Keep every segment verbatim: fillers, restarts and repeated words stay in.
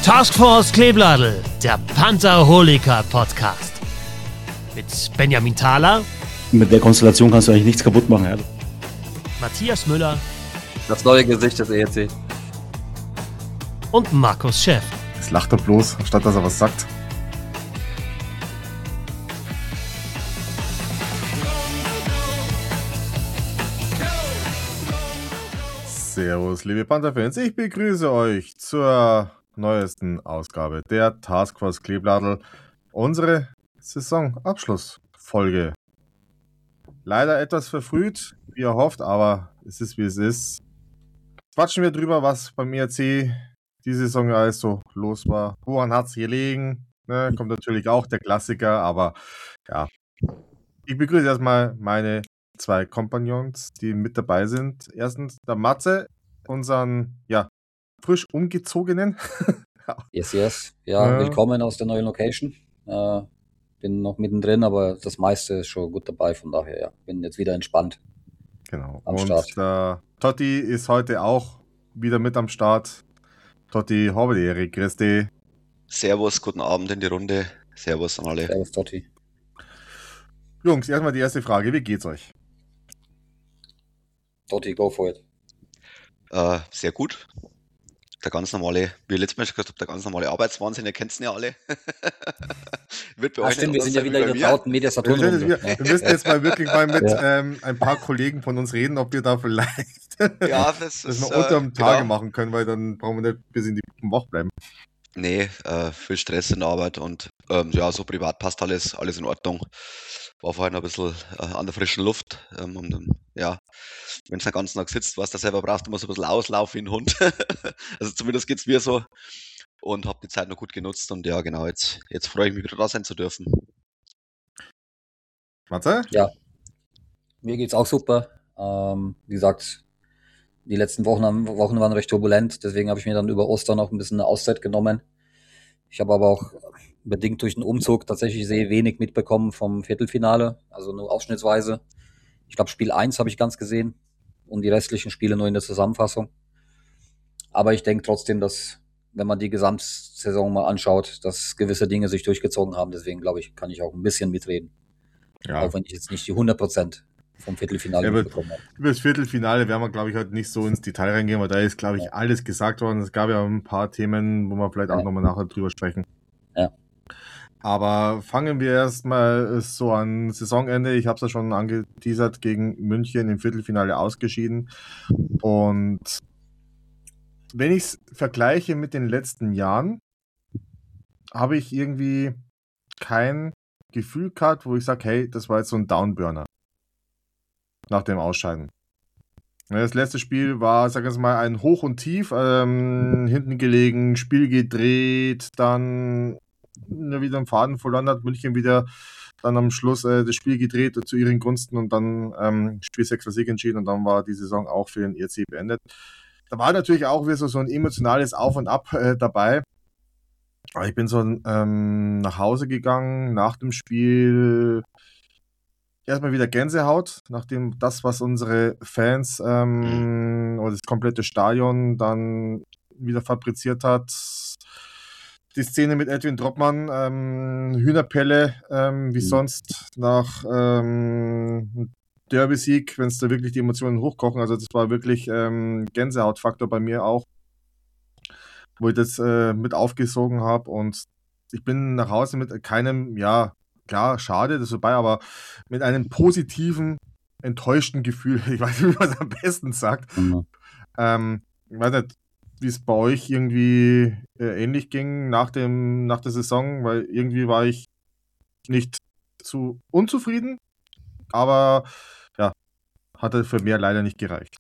Taskforce Kleebladel, der Pantherholiker Podcast. Mit Benjamin Thaler. Mit der Konstellation kannst du eigentlich nichts kaputt machen, ja. Matthias Müller. Das neue Gesicht des E E C. Und Markus Schäff. Jetzt lacht er bloß, statt dass er was sagt. Servus, liebe Panther-Fans, ich begrüße euch zur neuesten Ausgabe der Taskforce Kleebladel, unsere Saisonabschlussfolge. Leider etwas verfrüht, wie erhofft, aber es ist wie es ist. Quatschen wir drüber, was beim E R C die Saison alles so los war. Woran hat es gelegen? Ne, kommt natürlich auch der Klassiker, aber ja. Ich begrüße erstmal meine zwei Kompagnons, die mit dabei sind. Erstens der Matze, unseren, ja, frisch umgezogenen. Yes, yes. Ja, Ja. willkommen aus der neuen Location. Äh, bin noch mittendrin, aber das meiste ist schon gut dabei, von daher, ja, bin jetzt wieder entspannt. Genau. Am Und Start. der Totti ist heute auch wieder mit am Start. Totti, habe die Ehre, grüß dich. Servus, guten Abend in die Runde. Servus an alle. Servus, Totti. Jungs, erstmal die erste Frage, wie geht's euch? Totti, go for it. Äh, sehr gut. Der ganz normale, wie ich letztes Mal schon gesagt habe, der ganz normale Arbeitswahnsinn, ihr kennt es ja alle. Wird bei Ah, euch stimmt, nicht wir sind ja anders wieder sein in wie der bei mir. trauten Media Wir, müssen jetzt, Saturn. wir, wir müssen jetzt mal wirklich mal mit Ja. ähm, ein paar Kollegen von uns reden, ob wir da vielleicht Ja, das das ist mal unter dem äh, Tage genau. machen können, weil dann brauchen wir nicht bis in die Woche bleiben. Nee, äh, viel Stress in der Arbeit und ähm, ja, so privat passt alles, alles in Ordnung. War vorhin ein bisschen äh, an der frischen Luft. Ähm, und, ähm, ja, wenn du den ganzen Tag sitzt, was du selber brauchst, du musst ein bisschen auslaufen wie ein Hund. Also zumindest geht's mir so. Und habe die Zeit noch gut genutzt und ja, genau, jetzt, jetzt freue ich mich wieder da sein zu dürfen. Matze? Ja, mir geht's auch super. Ähm, wie gesagt, die letzten Wochen, haben- Wochen waren recht turbulent, deswegen habe ich mir dann über Ostern noch ein bisschen eine Auszeit genommen. Ich habe aber auch bedingt durch den Umzug tatsächlich sehr wenig mitbekommen vom Viertelfinale, also nur ausschnittsweise. Ich glaube, Spiel eins habe ich ganz gesehen und die restlichen Spiele nur in der Zusammenfassung. Aber ich denke trotzdem, dass, wenn man die Gesamtsaison mal anschaut, dass gewisse Dinge sich durchgezogen haben. Deswegen glaube ich, kann ich auch ein bisschen mitreden. Ja. Auch wenn ich jetzt nicht die hundert Prozent vom Viertelfinale Ja, aber- mitbekommen habe. Über das Viertelfinale werden wir, glaube ich, heute nicht so ins Detail reingehen, weil da ist, glaube ich, alles gesagt worden. Es gab ja ein paar Themen, wo wir vielleicht auch Ja. nochmal nachher drüber sprechen. Ja. Aber fangen wir erstmal so an Saisonende. Ich habe es ja schon angeteasert, gegen München im Viertelfinale ausgeschieden. Und wenn ich es vergleiche mit den letzten Jahren, habe ich irgendwie kein Gefühl gehabt, wo ich sage, hey, das war jetzt so ein Downburner nach dem Ausscheiden. Ja, das letzte Spiel war, sag ich mal, ein Hoch und Tief, ähm, hinten gelegen, Spiel gedreht, dann ja, wieder einen Faden verloren hat, München wieder dann am Schluss äh, das Spiel gedreht zu ihren Gunsten und dann ähm, Spiel sechs Sieg entschieden und dann war die Saison auch für den E R C beendet. Da war natürlich auch wieder so, so ein emotionales Auf und Ab äh, dabei. Aber ich bin so ähm, nach Hause gegangen nach dem Spiel. Erstmal wieder Gänsehaut, nachdem das, was unsere Fans ähm, oder das komplette Stadion dann wieder fabriziert hat. Die Szene mit Edwin Droppmann, ähm, Hühnerpelle, ähm, wie Mhm. sonst nach ähm, einem Derby-Sieg, wenn es da wirklich die Emotionen hochkochen. Also das war wirklich ähm, Gänsehautfaktor bei mir auch, wo ich das äh, mit aufgesogen habe. Und ich bin nach Hause mit keinem, ja, klar, schade, das ist vorbei, aber mit einem positiven, enttäuschten Gefühl. Ich weiß nicht, wie man es am besten sagt. Mhm. Ähm, ich weiß nicht, wie es bei euch irgendwie äh, ähnlich ging nach, dem, nach der Saison, weil irgendwie war ich nicht zu unzufrieden, aber ja, hatte für mehr leider nicht gereicht.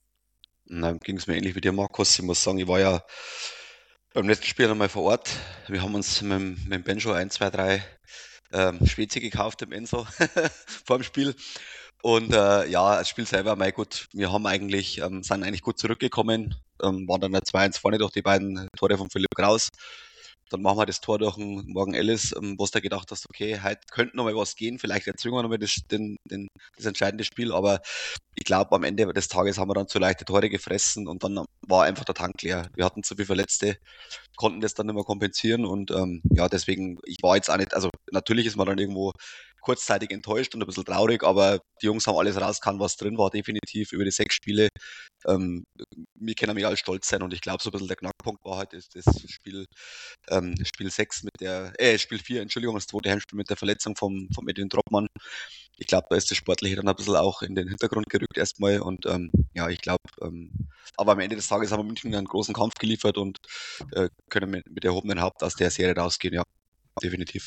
Dann ging es mir ähnlich wie dir, Markus. Ich muss sagen, ich war ja beim letzten Spiel nochmal vor Ort. Wir haben uns mit, dem- mit dem Benjo eins, zwei, drei ähm, Spezi gekauft im Enso vor dem Spiel. Und äh, ja, das Spiel selber, mein gut, wir haben eigentlich, ähm, sind eigentlich gut zurückgekommen, ähm, waren dann zwei eins vorne durch die beiden Tore von Philipp Kraus. dann machen wir das Tor durch den Morgan Ellis, ähm, wo du gedacht hast, okay, heute könnte noch mal was gehen, vielleicht erzwingen wir noch mal das, den, den, das entscheidende Spiel, aber ich glaube, am Ende des Tages haben wir dann zu leichte Tore gefressen und dann war einfach der Tank leer. Wir hatten zu viele Verletzte, konnten das dann nicht mehr kompensieren und ähm, ja, deswegen, ich war jetzt auch nicht, also natürlich ist man dann irgendwo kurzzeitig enttäuscht und ein bisschen traurig, aber die Jungs haben alles rausgehauen, was drin war, definitiv über die sechs Spiele. Ähm, wir können mehr als stolz sein und ich glaube, so ein bisschen der Knackpunkt war halt das, das Spiel ähm, Spiel sechs mit der, äh, Spiel vier, Entschuldigung, das zweite Heimspiel mit der Verletzung vom, vom Edwin Troppmann. Ich glaube, da ist das Sportliche dann ein bisschen auch in den Hintergrund gerückt erstmal und ähm, ja, ich glaube, ähm, aber am Ende des Tages haben wir München einen großen Kampf geliefert und äh, können mit, mit erhobenen Haupt aus der Serie rausgehen, ja, definitiv.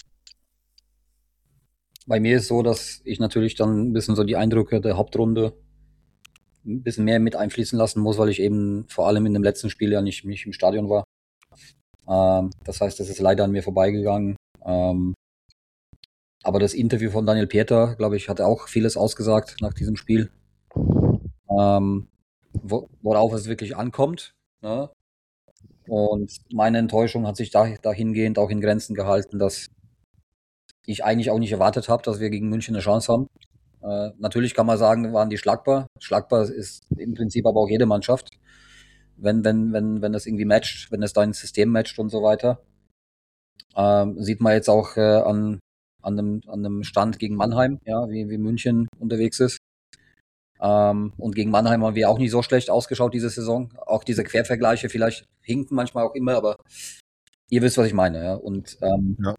Bei mir ist so, dass ich natürlich dann ein bisschen so die Eindrücke der Hauptrunde ein bisschen mehr mit einfließen lassen muss, weil ich eben vor allem in dem letzten Spiel ja nicht, nicht im Stadion war. Ähm, das heißt, das ist leider an mir vorbeigegangen. Ähm, aber das Interview von Daniel Pieter, glaube ich, hat auch vieles ausgesagt nach diesem Spiel. Ähm, wo, worauf es wirklich ankommt. Ne? Und meine Enttäuschung hat sich da, dahingehend auch in Grenzen gehalten, dass ich eigentlich auch nicht erwartet habe, dass wir gegen München eine Chance haben. Äh, natürlich kann man sagen, waren die schlagbar. Schlagbar ist im Prinzip aber auch jede Mannschaft. Wenn, wenn, wenn, wenn das irgendwie matcht, wenn es dein System matcht und so weiter. Ähm, sieht man jetzt auch äh, an, an, einem, an einem Stand gegen Mannheim, ja, wie, wie München unterwegs ist. Ähm, und gegen Mannheim haben wir auch nicht so schlecht ausgeschaut diese Saison. Auch diese Quervergleiche vielleicht hinken manchmal auch immer, aber ihr wisst, was ich meine. Ja? Und ähm, Ja.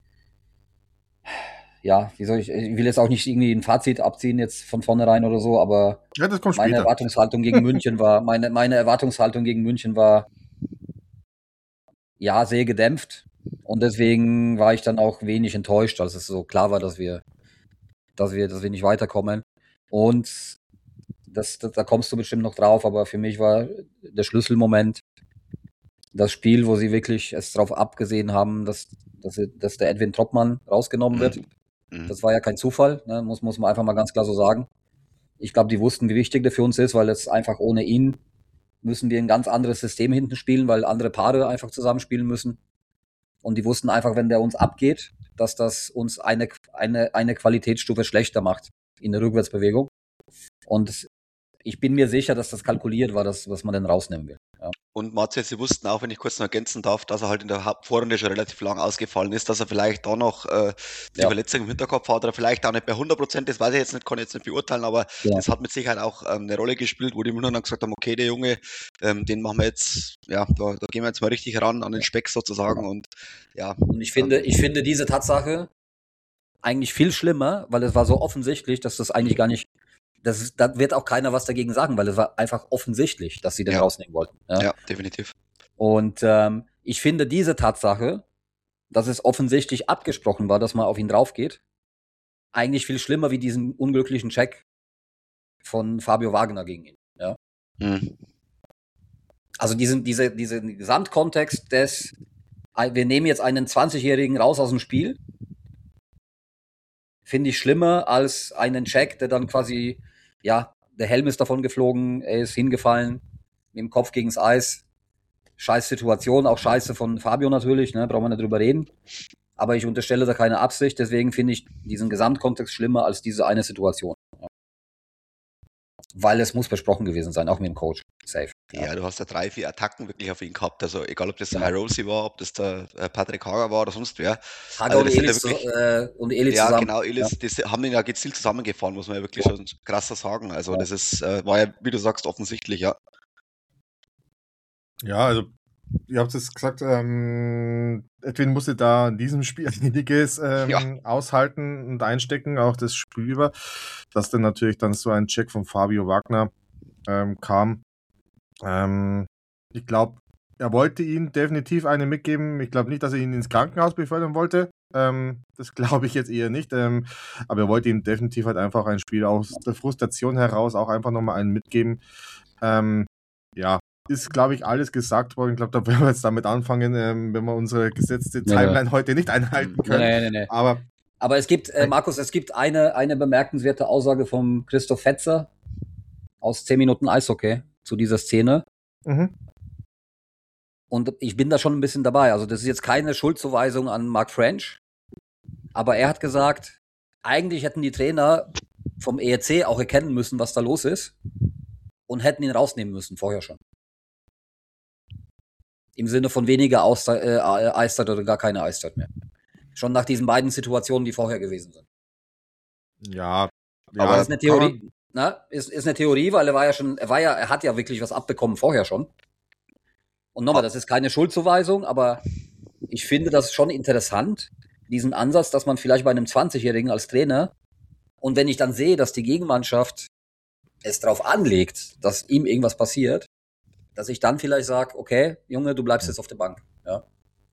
ja, wie soll ich, ich will jetzt auch nicht irgendwie ein Fazit abziehen jetzt von vornherein oder so, aber Ja, das kommt meine später. Erwartungshaltung gegen München war, meine, meine Erwartungshaltung gegen München war ja sehr gedämpft und deswegen war ich dann auch wenig enttäuscht, als es so klar war, dass wir, dass wir, dass wir nicht weiterkommen. Und das, das, da kommst du bestimmt noch drauf, aber für mich war der Schlüsselmoment das Spiel, wo sie wirklich es darauf abgesehen haben, dass, dass, dass der Edwin Troppmann rausgenommen wird. Mhm. Das war ja kein Zufall, ne? muss, muss man einfach mal ganz klar so sagen. Ich glaube, die wussten, wie wichtig der für uns ist, weil es einfach ohne ihn müssen wir ein ganz anderes System hinten spielen, weil andere Paare einfach zusammenspielen müssen. Und die wussten einfach, wenn der uns abgeht, dass das uns eine, eine, eine Qualitätsstufe schlechter macht in der Rückwärtsbewegung. Und ich bin mir sicher, dass das kalkuliert war, das, was man denn rausnehmen will. Ja. Und Matze, Sie wussten auch, wenn ich kurz noch ergänzen darf, dass er halt in der Vorrunde schon relativ lang ausgefallen ist, dass er vielleicht da noch äh, die Ja. Verletzung im Hinterkopf hat oder vielleicht auch nicht bei hundert Prozent, das weiß ich jetzt nicht, kann ich jetzt nicht beurteilen, aber Ja. das hat mit Sicherheit auch ähm, eine Rolle gespielt, wo die Münchner dann gesagt haben, okay, der Junge, ähm, den machen wir jetzt, ja, da, da gehen wir jetzt mal richtig ran an den Speck sozusagen und ja. Und ich finde, ich finde diese Tatsache eigentlich viel schlimmer, weil es war so offensichtlich, dass das eigentlich gar nicht, das ist, da wird auch keiner was dagegen sagen, weil es war einfach offensichtlich, dass sie den Ja. rausnehmen wollten. Ja, Ja, definitiv. Und ähm, ich finde diese Tatsache, dass es offensichtlich abgesprochen war, dass man auf ihn drauf geht, eigentlich viel schlimmer wie diesen unglücklichen Check von Fabio Wagner gegen ihn. Ja? Mhm. Also diesen, diese, diesen Gesamtkontext des, wir nehmen jetzt einen zwanzigjährigen raus aus dem Spiel, finde ich schlimmer als einen Check, der dann quasi, ja, der Helm ist davon geflogen, er ist hingefallen, mit dem Kopf gegens Eis. Scheiß Situation, auch scheiße von Fabio natürlich, ne, brauchen wir nicht drüber reden. Aber ich unterstelle da keine Absicht, deswegen finde ich diesen Gesamtkontext schlimmer als diese eine Situation. Ja. Weil es muss besprochen gewesen sein, auch mit dem Coach. Safe. Ja, Ja. du hast ja drei, vier Attacken wirklich auf ihn gehabt. Also egal, ob das der Ja. High Rosie war, ob das der äh, Patrick Hager war oder sonst wer. Hager Also und das sind ja Elis, wirklich- zu- äh, und Elis Ja, zusammen. genau, Elis, das haben ihn ja gezielt zusammengefahren, muss man ja wirklich Ja. schon krasser sagen. Also Ja. das ist, äh, war ja, wie du sagst, offensichtlich, ja. Ja, also ihr habt es gesagt, ähm, Edwin musste da in diesem Spiel einiges ähm, Ja. aushalten und einstecken, auch das Spiel über, dass dann natürlich dann so ein Check von Fabio Wagner ähm, kam. Ähm, ich glaube, er wollte ihn definitiv eine mitgeben. Ich glaube nicht, dass er ihn ins Krankenhaus befördern wollte. Ähm, das glaube ich jetzt eher nicht. Ähm, aber er wollte ihm definitiv halt einfach ein Spiel aus der Frustration heraus auch einfach nochmal einen mitgeben. Ähm, ja, ist, glaube ich, alles gesagt worden. Ich glaube, da werden wir jetzt damit anfangen, ähm, wenn wir unsere gesetzte Ja, ja. Timeline heute nicht einhalten können. Nee, nee, nee. Aber Aber es gibt, äh, Markus, es gibt eine, eine bemerkenswerte Aussage vom Christoph Fetzer aus zehn Minuten Eishockey zu dieser Szene. mhm. Und ich bin da schon ein bisschen dabei. Also das ist jetzt keine Schuldzuweisung an Mark French, aber er hat gesagt, eigentlich hätten die Trainer vom E R C auch erkennen müssen, was da los ist und hätten ihn rausnehmen müssen, vorher schon. Im Sinne von weniger Auszeit, äh, Eiszeit oder gar keine Eiszeit mehr. Schon nach diesen beiden Situationen, die vorher gewesen sind. Ja, ja, Aber ist eine kann man- Theorie, na, ist, ist eine Theorie, weil er war ja schon, er war ja, er hat ja wirklich was abbekommen vorher schon. Und nochmal, das ist keine Schuldzuweisung, aber ich finde das schon interessant, diesen Ansatz, dass man vielleicht bei einem zwanzigjährigen als Trainer und wenn ich dann sehe, dass die Gegenmannschaft es drauf anlegt, dass ihm irgendwas passiert, dass ich dann vielleicht sage, okay, Junge, du bleibst jetzt auf der Bank. Ja.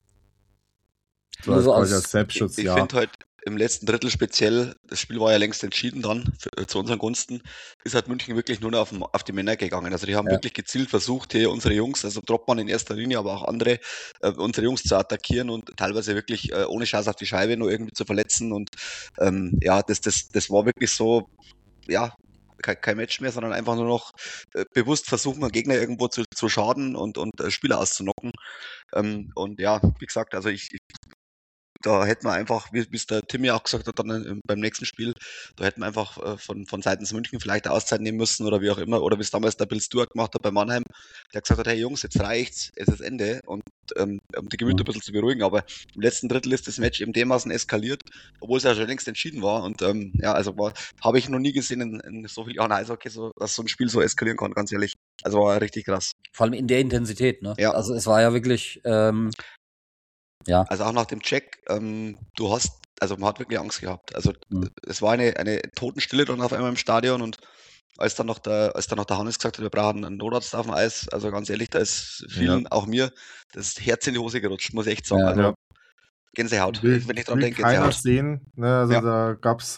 so Nur als so quasi als- als Selbstschutz, Ich ja. finde halt im letzten Drittel speziell, das Spiel war ja längst entschieden dann für, äh, zu unseren Gunsten, ist halt München wirklich nur noch auf, den- auf die Männer gegangen. Also die haben Ja. wirklich gezielt versucht, hier unsere Jungs, also Troppmann in erster Linie, aber auch andere, äh, unsere Jungs zu attackieren und teilweise wirklich äh, ohne Chance auf die Scheibe nur irgendwie zu verletzen. Und ähm, ja, das, das, das war wirklich so, ja, kein, kein Match mehr, sondern einfach nur noch äh, bewusst versuchen, den Gegner irgendwo zu, zu schaden und, und äh, Spieler auszunocken. Ähm, und ja, wie gesagt, also ich, ich da hätten wir einfach, wie es der Timmy auch gesagt hat, dann äh, beim nächsten Spiel, da hätten wir einfach äh, von, von seitens München vielleicht eine Auszeit nehmen müssen oder wie auch immer, oder wie es damals der Bill Stewart gemacht hat bei Mannheim, der gesagt hat, hey Jungs, jetzt reicht's, es ist Ende und ähm, um die Gemüter ein bisschen zu beruhigen, aber im letzten Drittel ist das Match eben dermaßen eskaliert, obwohl es ja schon längst entschieden war und ähm, ja, also war, habe ich noch nie gesehen in, in so vielen Jahren Eishockey, so, dass so ein Spiel so eskalieren kann, ganz ehrlich. Also war richtig krass. Vor allem in der Intensität, ne? Ja. Also es war ja wirklich, ähm, ja. Also auch nach dem Check, ähm, du hast, also man hat wirklich Angst gehabt. Also Mhm. es war eine, eine Totenstille dann auf einmal im Stadion und als dann noch der, als dann noch der Hannes gesagt hat, wir brauchen einen Notarzt auf dem Eis, also ganz ehrlich, da ist vielen, auch mir, das Herz in die Hose gerutscht, muss ich echt sagen. Ja. Also Ja. Gänsehaut, Will, wenn ich dran will denke, keiner Gänsehaut. sehen. Ne? Also Ja. da gab es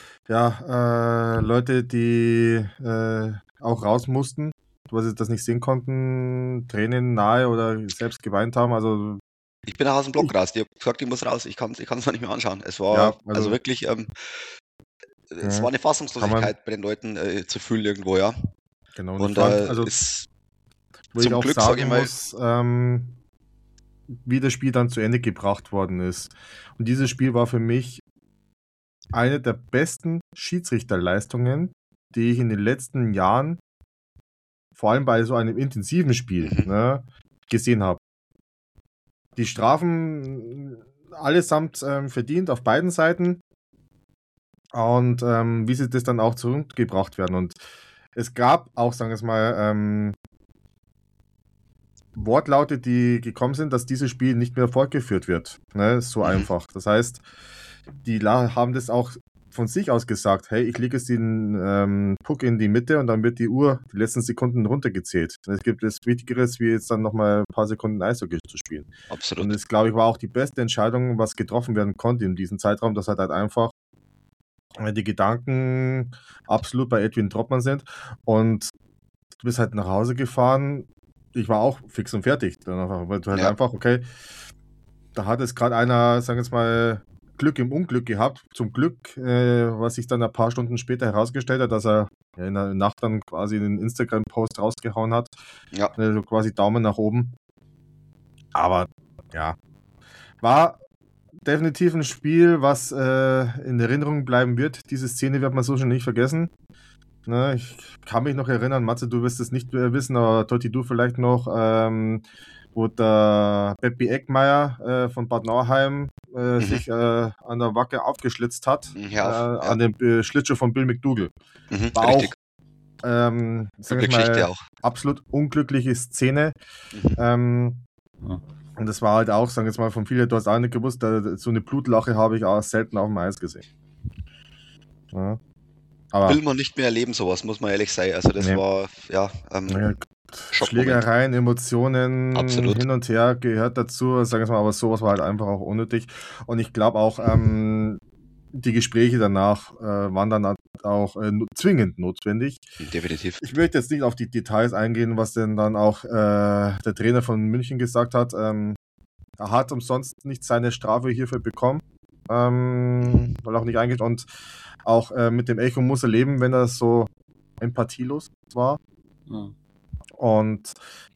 ja, äh, Leute, die äh, auch raus mussten, weil sie das nicht sehen konnten, Tränen nahe oder selbst geweint haben. Also Ich bin auch aus dem Block raus, die haben gesagt, ich muss raus, ich kann es ich kann's mir nicht mehr anschauen. Es war Ja, also, also- wirklich, ähm, es Ja, war eine Fassungslosigkeit bei den Leuten äh, zu fühlen irgendwo, ja. genau. Und, Und ich fand, äh, also ist wo ich zum auch Glück, sag sagen ich mal, muss, ähm, wie das Spiel dann zu Ende gebracht worden ist. Und dieses Spiel war für mich eine der besten Schiedsrichterleistungen, die ich in den letzten Jahren, vor allem bei so einem intensiven Spiel, Mhm. ne, gesehen habe. Die Strafen allesamt ähm, verdient auf beiden Seiten und ähm, wie sie das dann auch zurückgebracht werden. Und es gab auch, sagen wir es mal, ähm, Wortlaute, die gekommen sind, dass dieses Spiel nicht mehr fortgeführt wird. Ne? So Mhm. einfach. Das heißt, die La- haben das auch von sich aus gesagt, hey, ich lege jetzt den ähm, Puck in die Mitte und dann wird die Uhr die letzten Sekunden runtergezählt. Es gibt es Wichtigeres, wie jetzt dann nochmal ein paar Sekunden Eishockey zu spielen. Und absolut. das, glaube ich, war auch die beste Entscheidung, was getroffen werden konnte in diesem Zeitraum, dass halt, halt einfach äh, die Gedanken absolut bei Edwin Troppmann sind. Und du bist halt nach Hause gefahren. Ich war auch fix und fertig. Dann einfach, weil du halt Ja. einfach, okay, da hat es gerade einer, sagen wir jetzt mal, Glück im Unglück gehabt. Zum Glück, äh, was sich dann ein paar Stunden später herausgestellt hat, dass er ja, in der Nacht dann quasi einen Instagram-Post rausgehauen hat. Ja. Also quasi Daumen nach oben. Aber ja, war definitiv ein Spiel, was äh, in Erinnerung bleiben wird. Diese Szene wird man so schon nicht vergessen. Ne, ich kann mich noch erinnern, Matze, du wirst es nicht äh, wissen, aber Totti, du vielleicht noch, ähm, wo der Beppi Eckmeier äh, von Bad Nauheim äh, Mhm. sich äh, an der Wacke aufgeschlitzt hat, Ja, äh, ja. an dem äh, Schlittschuh von Bill McDougall. Mhm. War Richtig. auch, ähm, sag Gute ich mal, Geschichte auch. absolut unglückliche Szene. Mhm. Ähm, Ja. und das war halt auch, sagen wir jetzt mal, von vielen, du hast auch nicht gewusst, da, so eine Blutlache habe ich auch selten auf dem Eis gesehen. Ja. Aber Will man nicht mehr erleben, sowas, muss man ehrlich sein. Also das Nee. war, ja, ähm, ja, Schockmoment. Schlägereien, Emotionen, Absolut. hin und her gehört dazu, sagen wir mal, aber sowas war halt einfach auch unnötig. Und ich glaube auch, ähm, die Gespräche danach äh, waren dann auch äh, no- zwingend notwendig. Definitiv. Ich möchte jetzt nicht auf die Details eingehen, was denn dann auch äh, der Trainer von München gesagt hat. Ähm, er hat umsonst nicht seine Strafe hierfür bekommen, ähm, weil er auch nicht eingeht. Und auch äh, mit dem Echo muss er leben, wenn er so empathielos war. Ja. Und ja,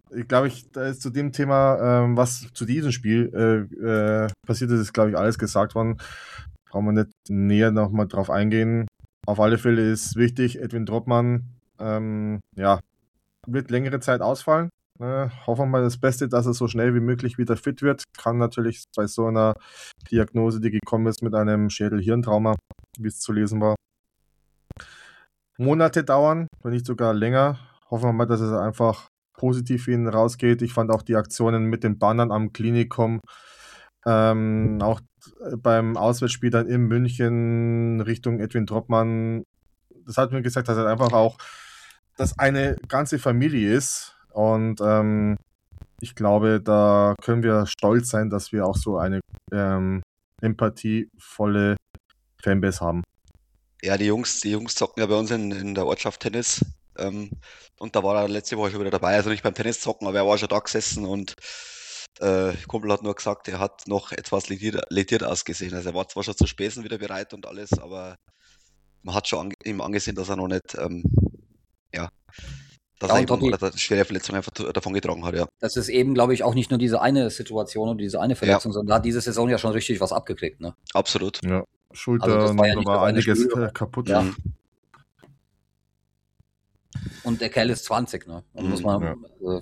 ich glaube, ich, da ist zu dem Thema, ähm, was zu diesem Spiel äh, äh, passiert ist, ist, glaube ich, alles gesagt worden. Brauchen wir nicht näher nochmal drauf eingehen. Auf alle Fälle ist wichtig, Edwin Droppmann, ähm, ja, wird längere Zeit ausfallen. Ne? Hoffen wir mal das Beste, dass er so schnell wie möglich wieder fit wird. Kann natürlich bei so einer Diagnose, die gekommen ist mit einem Schädel-Hirntrauma, wie es zu lesen war, Monate dauern, wenn nicht sogar länger. Hoffen wir mal, dass es einfach positiv für ihn rausgeht. Ich fand auch die Aktionen mit den Bannern am Klinikum, ähm, auch beim Auswärtsspiel dann in München Richtung Edwin Droppmann, das hat mir gesagt, dass er einfach auch das eine ganze Familie ist. Und ähm, ich glaube, da können wir stolz sein, dass wir auch so eine ähm, empathievolle Fanbase haben. Ja, die Jungs, die Jungs zocken ja bei uns in, in der Ortschaft Tennis. Ähm, und da war er letzte Woche schon wieder dabei. Also nicht beim Tennis zocken, aber er war schon da gesessen und äh, Kumpel hat nur gesagt, er hat noch etwas lediert, lediert ausgesehen. Also er war zwar schon zu Späßen wieder bereit und alles, aber man hat schon an, ihm angesehen, dass er noch nicht, ähm, ja, dass Ja, er und eben Totti, eine schwere Verletzung einfach t- davon getragen hat, ja. das ist eben, glaube ich, auch nicht nur diese eine Situation und diese eine Ja, Verletzung, sondern da hat diese Saison ja schon richtig was abgekriegt. Ne? absolut. Ja, Also Schulter das war und ja da nicht das war eine einiges Spiel. äh, kaputt. Ja. Mhm. Und der Kerl ist zwanzig, ne? Und Mhm. muss man, Ja. also,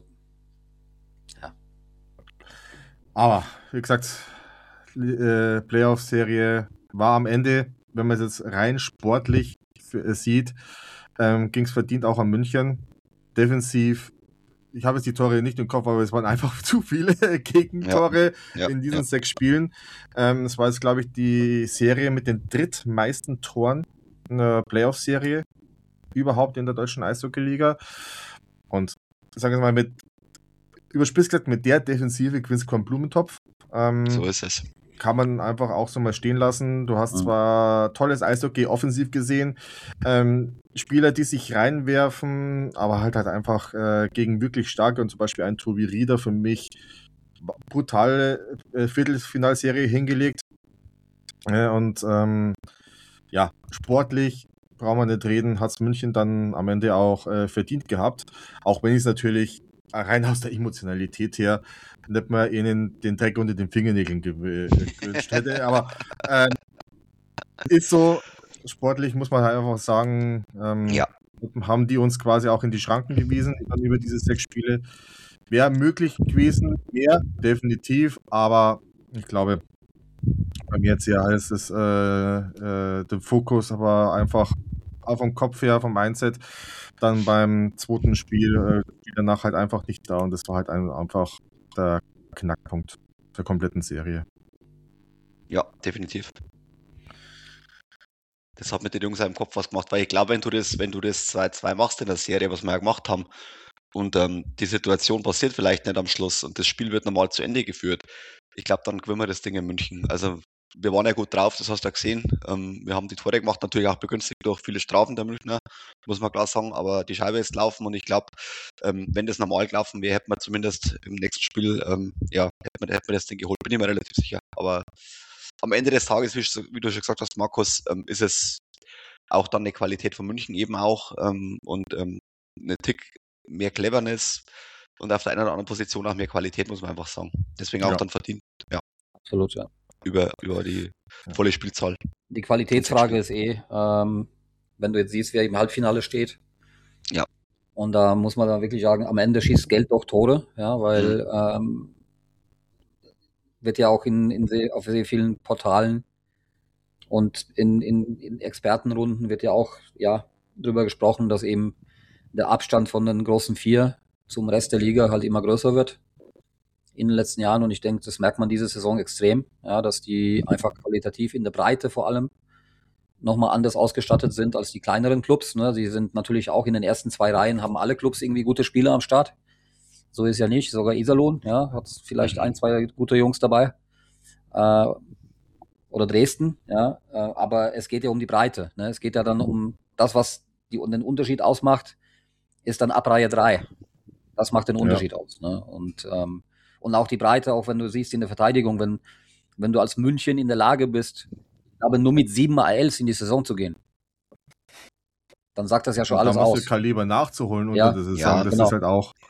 Aber, wie gesagt, äh, Playoff-Serie war am Ende, wenn man es jetzt rein sportlich f- äh, sieht, ähm, ging es verdient auch an München. Defensiv, ich habe jetzt die Tore nicht im Kopf, aber es waren einfach zu viele Gegentore Ja, in diesen ja. sechs Spielen. Ähm, es war jetzt, glaube ich, die Serie mit den drittmeisten Toren in der Playoff-Serie überhaupt in der deutschen Eishockey-Liga. Und sagen wir mal, mit überspitzt gesagt, mit der Defensive gewinnst du keinen Blumentopf. Ähm, So ist es. kann man einfach auch so mal stehen lassen. Du hast Mhm. zwar tolles Eishockey offensiv gesehen, ähm, Spieler, die sich reinwerfen, aber halt halt einfach äh, gegen wirklich starke, und zum Beispiel ein Tobi Rieder für mich brutale äh, Viertelfinalserie hingelegt. Äh, und ähm, ja, sportlich brauchen wir nicht reden, hat es München dann am Ende auch äh, verdient gehabt. Auch wenn ich es natürlich rein aus der Emotionalität her nicht mal ihnen den Dreck unter den Fingernägeln gew- äh, gewünscht hätte. Aber ähm, ist so, sportlich muss man halt einfach sagen, ähm, Ja, haben die uns quasi auch in die Schranken gewiesen, dann über diese sechs Spiele. Wäre möglich gewesen, mehr, definitiv, aber ich glaube, bei mir jetzt ja ist es äh, äh, der Fokus aber einfach auch vom Kopf her, vom Mindset, dann beim zweiten Spiel äh, danach halt einfach nicht da, und das war halt ein, einfach der Knackpunkt der kompletten Serie. ja, definitiv. Das hat mit den Jungs auch im Kopf was gemacht, weil ich glaube, wenn du das, wenn du das zwei zwei machst in der Serie, was wir ja gemacht haben, und ähm, die Situation passiert vielleicht nicht am Schluss und das Spiel wird normal zu Ende geführt, ich glaube, dann gewinnen wir das Ding in München. Also wir waren ja gut drauf, das hast du ja gesehen. Ähm, wir haben die Tore gemacht, natürlich auch begünstigt durch viele Strafen der Münchner, muss man klar sagen, aber die Scheibe ist gelaufen und ich glaube, ähm, wenn das normal gelaufen wäre, hätten wir zumindest im nächsten Spiel, ähm, ja, hätten wir, hätten wir das Ding geholt, bin ich mir relativ sicher. Aber am Ende des Tages, wie, du- wie du schon gesagt hast, Markus, ähm, ist es auch dann eine Qualität von München eben auch ähm, und ähm, eine Tick mehr Cleverness und auf der einen oder anderen Position auch mehr Qualität, muss man einfach sagen. Deswegen auch Ja. dann verdient, ja, absolut, ja. über, über die volle Spielzahl. Die Qualitätsfrage ist eh, ähm, wenn du jetzt siehst, wer im Halbfinale steht. Ja. Und da muss man dann wirklich sagen, am Ende schießt Geld doch Tore, ja, weil ähm, wird ja auch in, in sehr, auf sehr vielen Portalen und in, in, in Expertenrunden wird ja auch ja drüber gesprochen, dass eben der Abstand von den großen vier zum Rest der Liga halt immer größer wird in den letzten Jahren. Und ich denke, das merkt man diese Saison extrem, ja, dass die einfach qualitativ in der Breite vor allem nochmal anders ausgestattet sind als die kleineren Clubs. Ne? Sie sind natürlich auch in den ersten zwei Reihen, haben alle Clubs irgendwie gute Spieler am Start. So ist ja nicht. Sogar Iserlohn, ja, hat vielleicht ein, zwei gute Jungs dabei. Äh, oder Dresden, ja. Äh, aber es geht ja um die Breite. Ne? Es geht ja dann um das, was die, den Unterschied ausmacht, ist dann ab Reihe drei. Das macht den Unterschied ja. aus. Ne? Und, ähm, und auch die Breite, auch wenn du siehst in der Verteidigung, wenn, wenn du als München in der Lage bist, aber nur mit sieben A Ls in die Saison zu gehen, dann sagt das ja schon Und alles da musst aus. du Kaliber nachzuholen unter Ja, der Saison. ja, das genau. ist halt auch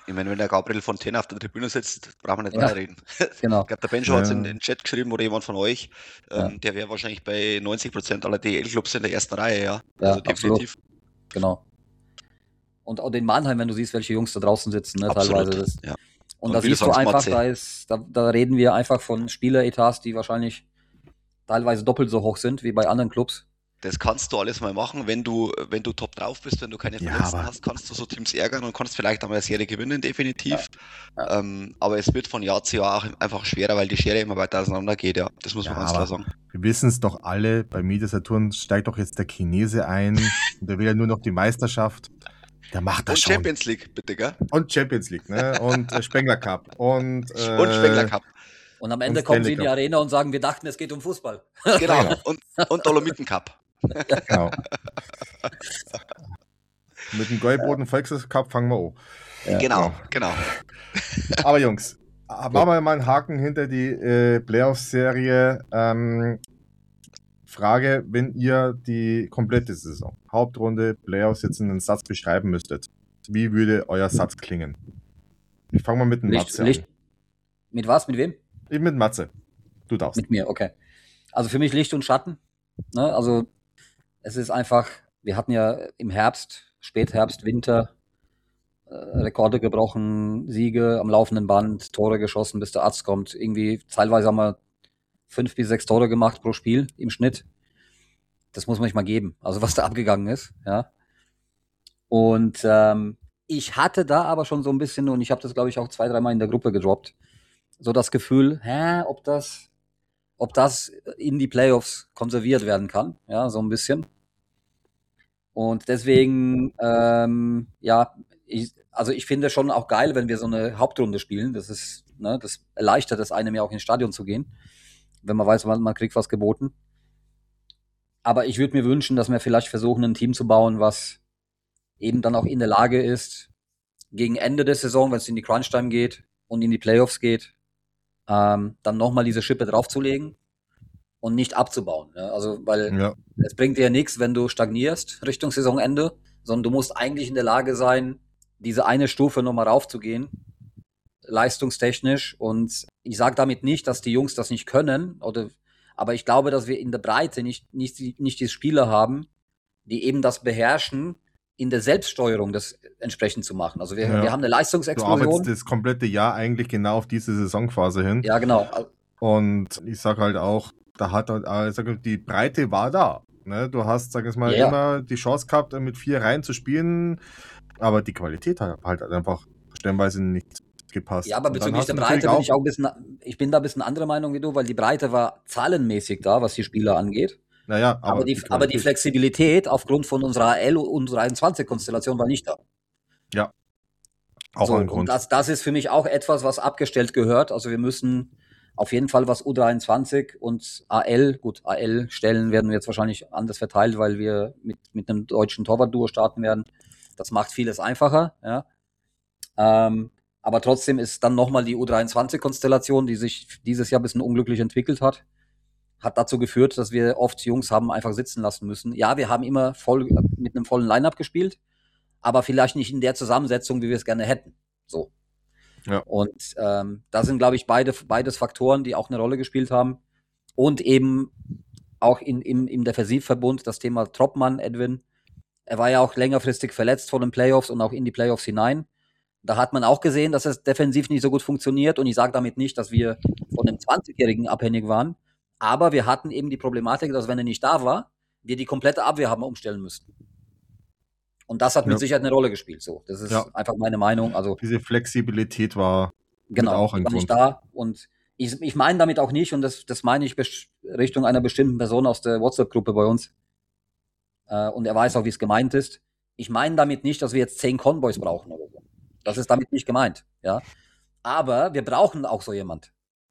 Ich meine, wenn der Gabriel Fontaine auf der Tribüne sitzt, brauchen wir nicht Ja. weiter reden. Genau. Ich glaube, der Benjo Ja. hat es in den Chat geschrieben oder jemand von euch. Ja. Ähm, der wäre wahrscheinlich bei neunzig Prozent aller D L-Clubs in der ersten Reihe, ja. Ja, Also definitiv. Genau. Und auch in Mannheim, wenn du siehst, welche Jungs da draußen sitzen, ne, Absolut. teilweise. Das, Ja. und Und da viele siehst du sagen's einfach, Matze. da ist, da, da reden wir einfach von Spieleretats, die wahrscheinlich teilweise doppelt so hoch sind wie bei anderen Clubs. Das kannst du alles mal machen, wenn du, wenn du top drauf bist, wenn du keine Ja, Verletzten aber- hast, kannst du so Teams ärgern und kannst vielleicht einmal eine Serie gewinnen, definitiv. Ja, ja. Ähm, aber es wird von Jahr zu Jahr auch einfach schwerer, weil die Schere immer weiter auseinander geht, ja. Das muss man Ja, ganz klar aber- sagen. Wir wissen es doch alle, bei Media Saturn steigt doch jetzt der Chinese ein und der will ja nur noch die Meisterschaft. Der macht das Und schon. Champions League, bitte, gell? Und Champions League, ne? Und äh, Spengler Cup. Und, äh, Und Spengler Cup. Und am Ende Und kommen Stanley sie in die Cup. Arena und sagen, wir dachten, es geht um Fußball. Genau. Und, und Dolomiten Cup. Genau. Mit dem Goldboden Volkscup Cup fangen wir an. Ja. Genau, genau. Aber Jungs, machen wir mal einen Haken hinter die äh, Playoff-Serie. Ähm, Frage, wenn ihr die komplette Saison, Hauptrunde, Playoffs jetzt in einen Satz beschreiben müsstet, wie würde euer Satz klingen? Ich fange mal mit dem Licht, Matze Licht. an. Mit was? Mit wem? Ich mit Matze. Du darfst. Mit mir, okay. Also für mich Licht und Schatten. Ne? Also es ist einfach, wir hatten ja im Herbst, Spätherbst, Winter, äh, Rekorde gebrochen, Siege am laufenden Band, Tore geschossen, bis der Arzt kommt. Irgendwie, teilweise haben wir fünf bis sechs Tore gemacht pro Spiel im Schnitt. Das muss man nicht mal geben. Also was da abgegangen ist, ja. Und ähm, ich hatte da aber schon so ein bisschen, und ich habe das, glaube ich, auch zwei, dreimal in der Gruppe gedroppt, so das Gefühl, hä, ob das, ob das in die Playoffs konserviert werden kann, ja, so ein bisschen. Und deswegen, ähm, ja, ich, also ich finde schon auch geil, wenn wir so eine Hauptrunde spielen. Das ist, ne, das erleichtert es einem ja auch ins Stadion zu gehen, wenn man weiß, man, man kriegt was geboten. Aber ich würde mir wünschen, dass wir vielleicht versuchen, ein Team zu bauen, was eben dann auch in der Lage ist, gegen Ende der Saison, wenn es in die Crunch-Time geht und in die Playoffs geht, ähm, dann nochmal diese Schippe draufzulegen und nicht abzubauen. Ja? Also, weil Ja. es bringt dir ja nichts, wenn du stagnierst Richtung Saisonende, sondern du musst eigentlich in der Lage sein, diese eine Stufe nochmal raufzugehen, leistungstechnisch. Und ich sage damit nicht, dass die Jungs das nicht können, oder, aber ich glaube, dass wir in der Breite nicht, nicht, die- nicht die Spieler haben, die eben das beherrschen, in der Selbststeuerung das entsprechend zu machen. Also wir, Ja. wir haben eine Du Leistungsexplosion. arbeitest das komplette Jahr eigentlich genau auf diese Saisonphase hin. Ja, genau. Und ich sag halt auch, da hat halt, äh, ich sag, die Breite war da. Ne? Du hast, sag ich mal, Ja, ja. immer die Chance gehabt, mit vier Reihen zu spielen, aber die Qualität hat halt einfach stellenweise nicht gepasst. Ja, aber Und dann bezüglich hast der du Breite natürlich bin ich auch ein bisschen, ich bin da ein bisschen anderer Meinung wie du, weil die Breite war zahlenmäßig da, was die Spieler angeht. Naja, Aber, die, aber die Qualität- Flexibilität aufgrund von unserer A L und unserer einundzwanzig-Konstellation war nicht da. auch So, ein und Grund. das, das ist für mich auch etwas, was abgestellt gehört. Also wir müssen auf jeden Fall, was U dreiundzwanzig und A L, gut, A L-Stellen werden wir jetzt wahrscheinlich anders verteilt, weil wir mit, mit einem deutschen Torwart-Duo starten werden. Das macht vieles einfacher, ja. Ähm, aber trotzdem ist dann nochmal die U dreiundzwanzig-Konstellation, die sich dieses Jahr ein bisschen unglücklich entwickelt hat, hat dazu geführt, dass wir oft Jungs haben einfach sitzen lassen müssen. Ja, wir haben immer voll mit einem vollen Line-Up gespielt, aber vielleicht nicht in der Zusammensetzung, wie wir es gerne hätten. So. Ja. Und ähm, da sind, glaube ich, beide, beides Faktoren, die auch eine Rolle gespielt haben. Und eben auch in, im, im Defensivverbund das Thema Troppmann, Edwin. Er war ja auch längerfristig verletzt vor den Playoffs und auch in die Playoffs hinein. Da hat man auch gesehen, dass es defensiv nicht so gut funktioniert. Und ich sage damit nicht, dass wir von einem zwanzigjährigen abhängig waren. Aber wir hatten eben die Problematik, dass wenn er nicht da war, wir die komplette Abwehr haben umstellen müssten. Und das hat mit Ja. Sicherheit eine Rolle gespielt. So, das ist Ja. einfach meine Meinung. Also Diese Flexibilität war genau, auch ein die war nicht Grund. da. Und ich, ich meine damit auch nicht, und das, das meine ich best- Richtung einer bestimmten Person aus der WhatsApp-Gruppe bei uns. Äh, und er weiß auch, wie es gemeint ist. Ich meine damit nicht, dass wir jetzt zehn Conboys brauchen oder so. Das ist damit nicht gemeint. Ja. Aber wir brauchen auch so jemand.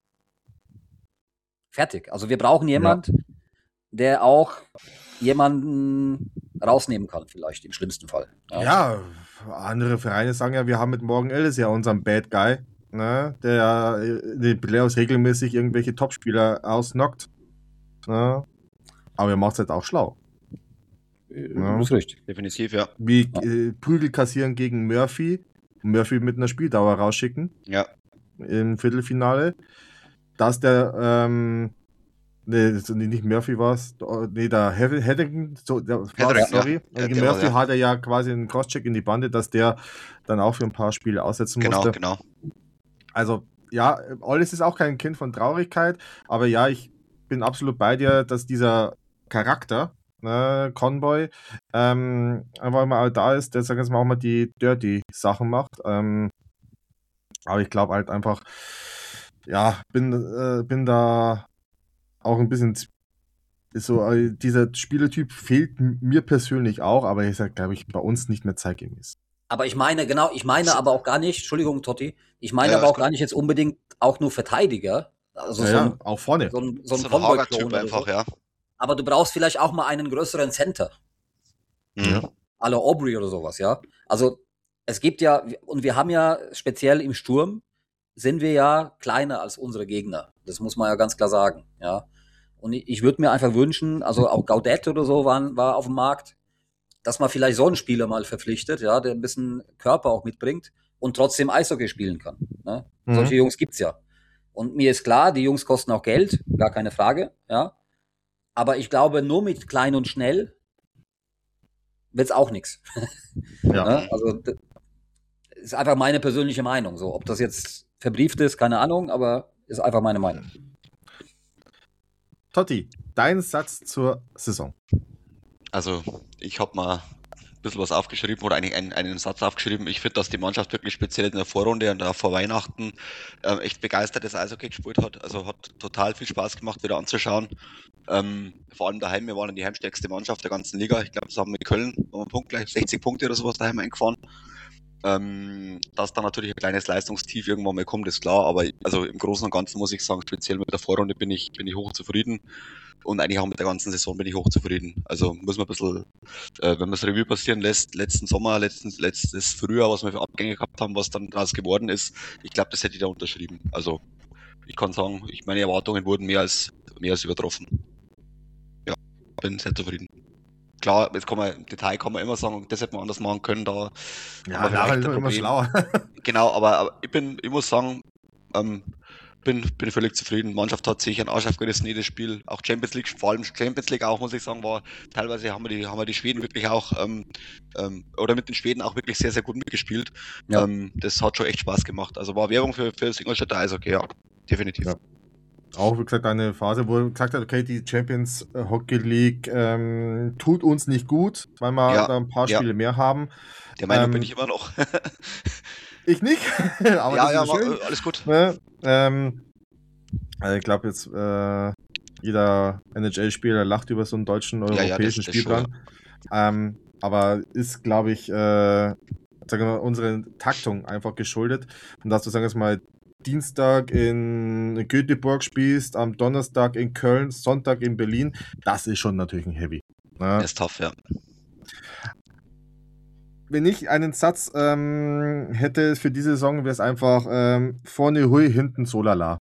Fertig. Also wir brauchen jemand, der auch jemanden rausnehmen kann, vielleicht im schlimmsten Fall. Ja, andere Vereine sagen ja, wir haben mit Morgan Ellis ja unseren Bad Guy, ne, der äh, die Playoffs regelmäßig irgendwelche Topspieler ausnockt. Ne? Aber er macht es halt auch schlau. Das ist richtig. Definitiv, ja. Wie Ja. äh, Prügel kassieren gegen Murphy. Murphy mit einer Spieldauer rausschicken Ja, im Viertelfinale. Dass der, ähm, nee, das- nee, nicht Murphy war es, nee, der Hev- Hetherington, so, der war's, Hetherington, sorry. ja. Ja, Gegen der war's, Murphy ja. hat er ja quasi einen Crosscheck in die Bande, dass der dann auch für ein paar Spiele aussetzen genau, musste. genau. Also, ja, Ollis ist auch kein Kind von Traurigkeit, aber ja, ich bin absolut bei dir, dass dieser Charakter, ne, Conboy, ähm, einfach mal da ist, der, sagen wir jetzt mal, auch mal die dirty Sachen macht. Ähm, aber ich glaube halt einfach, ja, bin, äh, bin da auch ein bisschen z- so, äh, dieser Spielertyp fehlt m- mir persönlich auch, aber ist ja, glaube ich, bei uns nicht mehr zeitgemäß. Aber ich meine, genau, ich meine aber auch gar nicht, Entschuldigung, Totti, ich meine Ja, aber ist auch gut. gar nicht jetzt unbedingt auch nur Verteidiger, also Ja, so ja, ein, auch vorne. so ein, so ein So ein Convoy-Klon Hager-Typ oder einfach, so. ja. Aber du brauchst vielleicht auch mal einen größeren Center, Mhm. Ja. à la Aubrey oder sowas, ja. Also es gibt ja, und wir haben ja speziell im Sturm, sind wir ja kleiner als unsere Gegner. Das muss man ja ganz klar sagen, ja. Und ich, ich würde mir einfach wünschen, also auch Gaudet oder so waren, war auf dem Markt, dass man vielleicht so einen Spieler mal verpflichtet, ja, der ein bisschen Körper auch mitbringt und trotzdem Eishockey spielen kann. Ne? Mhm. Solche Jungs gibt's ja. Und mir ist klar, die Jungs kosten auch Geld, gar keine Frage, ja. Aber ich glaube, nur mit klein und schnell wird's auch nichts. Ja. Ne? Also das ist einfach meine persönliche Meinung. So, ob das jetzt verbrieft ist, keine Ahnung, aber ist einfach meine Meinung. Totti, dein Satz zur Saison. Also, ich habe mal ein bisschen was aufgeschrieben oder eigentlich einen, einen Satz aufgeschrieben. Ich finde, dass die Mannschaft wirklich speziell in der Vorrunde und auch vor Weihnachten ähm, echt begeistertes Eishockey gespielt hat. Also hat total viel Spaß gemacht, wieder anzuschauen. Ähm, vor allem daheim, wir waren die heimstärkste Mannschaft der ganzen Liga. Ich glaube, das haben wir mit Köln um Punkt gleich sechzig Punkte oder sowas daheim eingefahren. Ähm, dass da natürlich ein kleines Leistungstief irgendwann mal kommt, ist klar, aber also im Großen und Ganzen muss ich sagen, speziell mit der Vorrunde bin ich, bin ich hoch zufrieden und eigentlich auch mit der ganzen Saison bin ich hoch zufrieden. Also muss man ein bisschen, äh, wenn man das Revue passieren lässt, letzten Sommer, letzten, letztes Frühjahr, was wir für Abgänge gehabt haben, was dann daraus geworden ist, ich glaube, das hätte ich da unterschrieben. Also ich kann sagen, ich, meine Erwartungen wurden mehr als, mehr als übertroffen. Ja, bin sehr zufrieden. Klar, jetzt kann man, im Detail kann man immer sagen, das hätte man anders machen können, da Ja, haben wir Lara vielleicht ist ein immer Problem. schlauer. Genau, aber, aber ich bin, ich muss sagen, ähm, bin, bin völlig zufrieden. Die Mannschaft hat sich einen Arsch aufgerissen, jedes Spiel. Auch Champions League, vor allem Champions League auch, muss ich sagen, war teilweise haben wir die, haben wir die Schweden wirklich auch, ähm, ähm, oder mit den Schweden auch wirklich sehr, sehr gut mitgespielt. Ja. Ähm, das hat schon echt Spaß gemacht. Also war Werbung für, für das Ingolstädter Eishockey, ja, definitiv. Ja. Auch, wie gesagt, eine Phase, wo er gesagt hat, okay, die Champions Hockey League ähm, tut uns nicht gut, weil wir Ja, da ein paar ja. Spiele mehr haben. Der Meinung Ähm, bin ich immer noch. Ich nicht, aber ja, das ja, ist ja schön. ma- alles gut. Ne? Ähm, also ich glaube jetzt, äh, jeder N H L-Spieler lacht über so einen deutschen, ja, europäischen das- das Spielplan. Ähm, aber ist, glaube ich, äh, sagen wir mal, unsere Taktung einfach geschuldet. Und dass du, sagen wir jetzt mal, Dienstag in Göteborg spielst, am Donnerstag in Köln, Sonntag in Berlin, das ist schon natürlich ein Heavy. Ne? Das ist tough, ja. Wenn ich einen Satz ähm, hätte für diese Saison, wäre es einfach ähm, vorne hui, hinten so lala.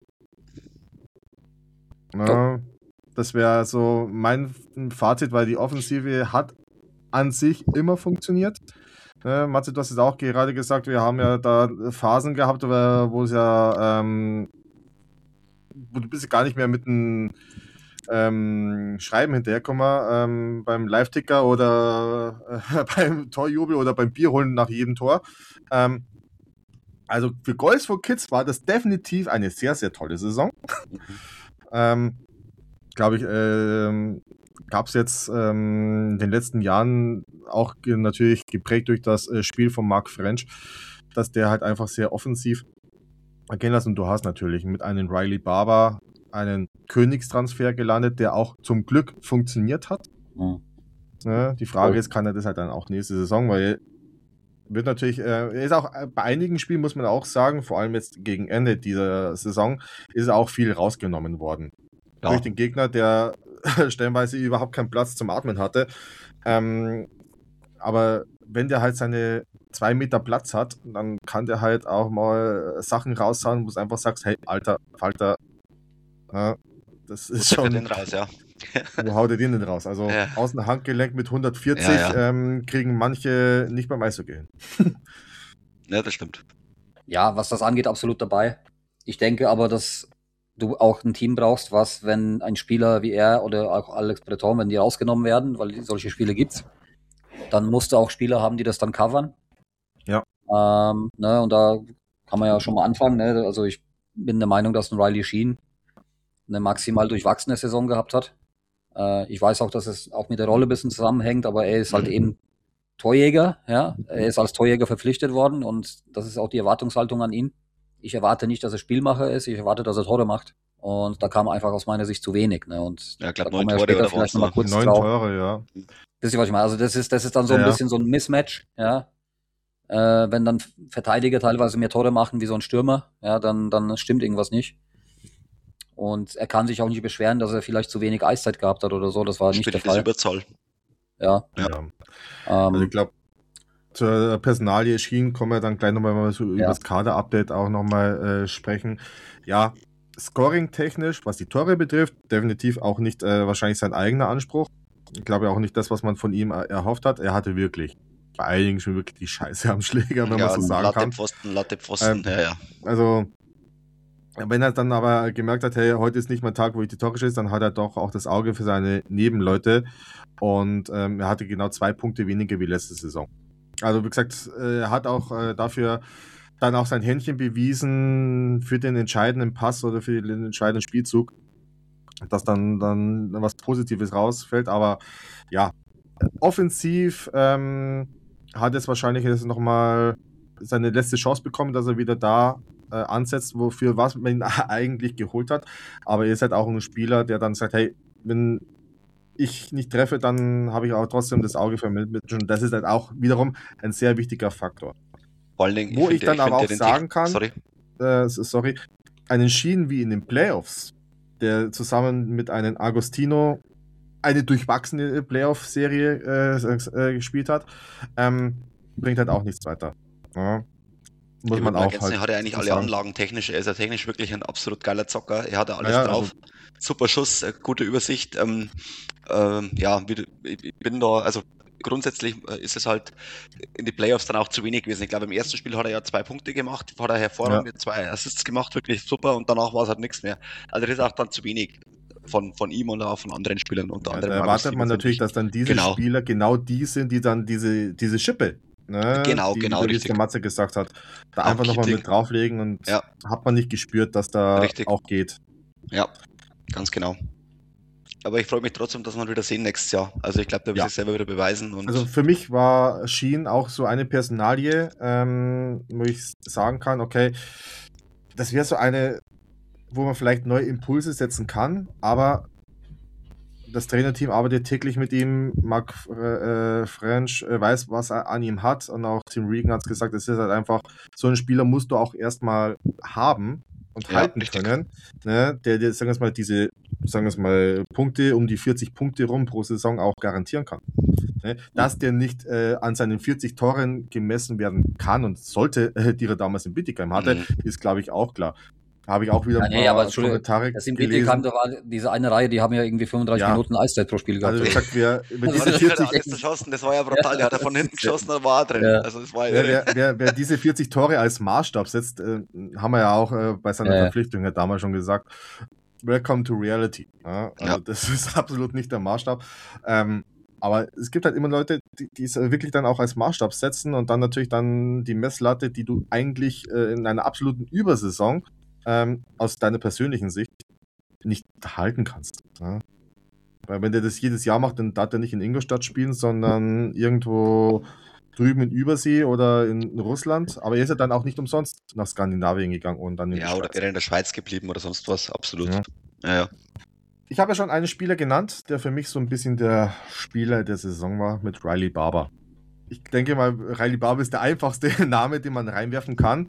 Ja, das wäre so mein Fazit, weil die Offensive hat an sich immer funktioniert. Ne, Matze, du hast es auch gerade gesagt, wir haben ja da Phasen gehabt, wo wo es ja ähm, wo du bist gar nicht mehr mit einem ähm, Schreiben hinterherkommen ähm, beim Live-Ticker oder äh, beim Torjubel oder beim Bierholen nach jedem Tor. Ähm, also für Goals for Kids war das definitiv eine sehr, sehr tolle Saison. ähm, Glaube ich, ähm, gab es jetzt ähm, in den letzten Jahren auch ge- natürlich geprägt durch das äh, Spiel von Marc French, dass der halt einfach sehr offensiv agieren lässt. Und du hast natürlich mit einem Riley Barber einen Königstransfer gelandet, der auch zum Glück funktioniert hat. Mhm. Ne? Die Frage Voll. ist, kann er das halt dann auch nächste Saison, weil wird natürlich, äh, er ist auch äh, bei einigen Spielen, muss man auch sagen, vor allem jetzt gegen Ende dieser Saison, ist auch viel rausgenommen worden. Ja. Durch den Gegner, der stellenweise überhaupt keinen Platz zum Atmen hatte. Ähm, aber wenn der halt seine zwei Meter Platz hat, dann kann der halt auch mal Sachen raushauen, wo du einfach sagst, hey, Alter, Falter, ja, das ist Wo schon, den raus, ja. wo haut er den denn raus? Also Ja. aus dem Handgelenk mit hundertvierzig Ja, ja. Ähm, kriegen manche nicht beim Eishockey hin. Ja, das stimmt. Ja, was das angeht, absolut dabei. Ich denke aber, dass du auch ein Team brauchst, was, wenn ein Spieler wie er oder auch Alex Breton, wenn die rausgenommen werden, weil solche Spiele gibt's, dann musst du auch Spieler haben, die das dann covern. Ja. Ähm, ne, und da kann man ja schon mal anfangen. Ne? Also ich bin der Meinung, dass ein Riley Sheen eine maximal durchwachsene Saison gehabt hat. Äh, ich weiß auch, dass es auch mit der Rolle ein bisschen zusammenhängt, aber er ist halt eben Torjäger. Ja? Er ist als Torjäger verpflichtet worden und das ist auch die Erwartungshaltung an ihn. Ich erwarte nicht, dass er Spielmacher ist, ich erwarte, dass er Tore macht. Und da kam einfach aus meiner Sicht zu wenig. Ne? Und Ja, ich glaub, da kommen neun wir ja Tore später oder vielleicht was, nochmal ne? kurz Neun drauf. Tore, ja. Wisst ihr, was ich meine? Also das ist, das ist dann so ein Ja. bisschen so ein Mismatch, ja. Äh, wenn dann Verteidiger teilweise mehr Tore machen wie so ein Stürmer, ja, dann, dann stimmt irgendwas nicht. Und er kann sich auch nicht beschweren, dass er vielleicht zu wenig Eiszeit gehabt hat oder so. Das war nicht der Spielt das Fall. Überzahl. Ja. ja. Ähm, Also ich glaube, zur Personalie Schien kommen wir dann gleich nochmal mal so Ja. über das Kader-Update auch nochmal äh, sprechen. Ja, Scoring-technisch, was die Tore betrifft, definitiv auch nicht äh, wahrscheinlich sein eigener Anspruch. Ich glaube auch nicht das, was man von ihm äh, erhofft hat. Er hatte wirklich bei einigen schon wirklich die Scheiße am Schläger, wenn Ja, man so sagen Latte kann. Pfosten, Latte Pfosten, Ähm, ja, ja. Also, wenn er dann aber gemerkt hat, hey, heute ist nicht mein Tag, wo ich die Tore schieße, dann hat er doch auch das Auge für seine Nebenleute und ähm, er hatte genau zwei Punkte weniger wie letzte Saison. Also wie gesagt, äh, er hat auch äh, dafür dann auch sein Händchen bewiesen für den entscheidenden Pass oder für den entscheidenden Spielzug, dass dann, dann was Positives rausfällt. Aber ja, offensiv ähm, hat es wahrscheinlich jetzt nochmal seine letzte Chance bekommen, dass er wieder da äh, ansetzt, wofür was man ihn eigentlich geholt hat. Aber er ist halt auch ein Spieler, der dann sagt, hey, wenn ich nicht treffe, dann habe ich auch trotzdem das Auge für Mitteln. Und das ist halt auch wiederum ein sehr wichtiger Faktor. Vor allen Dingen, Wo ich, finde- dann aber finde auch den sagen Tech- kann, Sorry. äh, sorry, einen Schienen wie in den Playoffs, der zusammen mit einem Agostino eine durchwachsene Playoff-Serie äh, äh, gespielt hat, ähm, bringt halt auch nichts weiter. Ja. Muss Ich man würde mal auch ergänzen, halt er hat ja eigentlich so alle sagen. Anlagen technisch. Er ist ja technisch wirklich ein absolut geiler Zocker. Er hat ja alles Ja, ja, drauf. also- Super Schuss, äh, gute Übersicht. Ähm, ähm, ja, wie du- ich ich bin da, also grundsätzlich äh, ist es halt in die Playoffs dann auch zu wenig gewesen. Ich glaube, im ersten Spiel hat er ja zwei Punkte gemacht, hat er hervorragende zwei Assists gemacht, wirklich super, und danach war es halt nichts mehr. Also das ist auch dann zu wenig von, von ihm und auch von anderen Spielern, unter Ja, anderem da erwartet Agostino, man finde natürlich, ich. dass dann diese Genau. Spieler genau die sind, die dann diese, diese Schippe, ne, Genau, die, genau, wie es richtig. der Matze gesagt hat, da Auch einfach nochmal Keating. mit drauflegen und Ja. hat man nicht gespürt, dass da Richtig. auch geht. Ja, ganz genau. Aber ich freue mich trotzdem, dass wir ihn wieder sehen nächstes Jahr. Also ich glaube, der wird Ja. sich selber wieder beweisen. Und Also für mich war Sheen auch so eine Personalie, ähm, wo ich sagen kann, okay, das wäre so eine, wo man vielleicht neue Impulse setzen kann, aber das Trainerteam arbeitet täglich mit ihm, Mark äh, French äh, weiß, was er an ihm hat, und auch Tim Regan hat es gesagt, es ist halt einfach, so einen Spieler musst du auch erstmal haben und Ja, halten richtig. können, ne, der dir, sagen wir mal, diese, sagen wir mal, Punkte, um die vierzig Punkte rum pro Saison auch garantieren kann. Ne? Dass der nicht äh, an seinen vierzig Toren gemessen werden kann und sollte, äh, die er damals in Bietigheim hatte, Mhm. ist, glaube ich, auch klar. Habe ich auch wieder Ja, ein nee, paar aber Entschuldigung, Kommentare das in gelesen. Bietigheim, da war diese eine Reihe, die haben ja irgendwie fünfunddreißig Ja. Minuten Eiszeit pro Spiel gehabt. Also wie gesagt, wer, wer Also diese das vierzig, alles geschossen, das war ja brutal. Der hat ja von hinten geschossen, da war er drin. Ja. Also das war wer, irre. wer, wer, wer diese vierzig Tore als Maßstab setzt, äh, haben wir ja auch äh, bei seiner Ja, ja. Verpflichtung ja damals schon gesagt, welcome to reality. Ja, also Ja. das ist absolut nicht der Maßstab. Ähm, aber es gibt halt immer Leute, die, die es wirklich dann auch als Maßstab setzen und dann natürlich dann die Messlatte, die du eigentlich äh, in einer absoluten Übersaison ähm, aus deiner persönlichen Sicht nicht halten kannst. Ja. Weil wenn der das jedes Jahr macht, dann darf er nicht in Ingolstadt spielen, sondern irgendwo drüben in Übersee oder in Russland. Aber er ist ja dann auch nicht umsonst nach Skandinavien gegangen und dann in Ja, die oder Schweiz. wäre er in der Schweiz geblieben oder sonst was, absolut. Ja. Ja, ja. Ich habe ja schon einen Spieler genannt, der für mich so ein bisschen der Spieler der Saison war, mit Riley Barber. Ich denke mal, Riley Barber ist der einfachste Name, den man reinwerfen kann,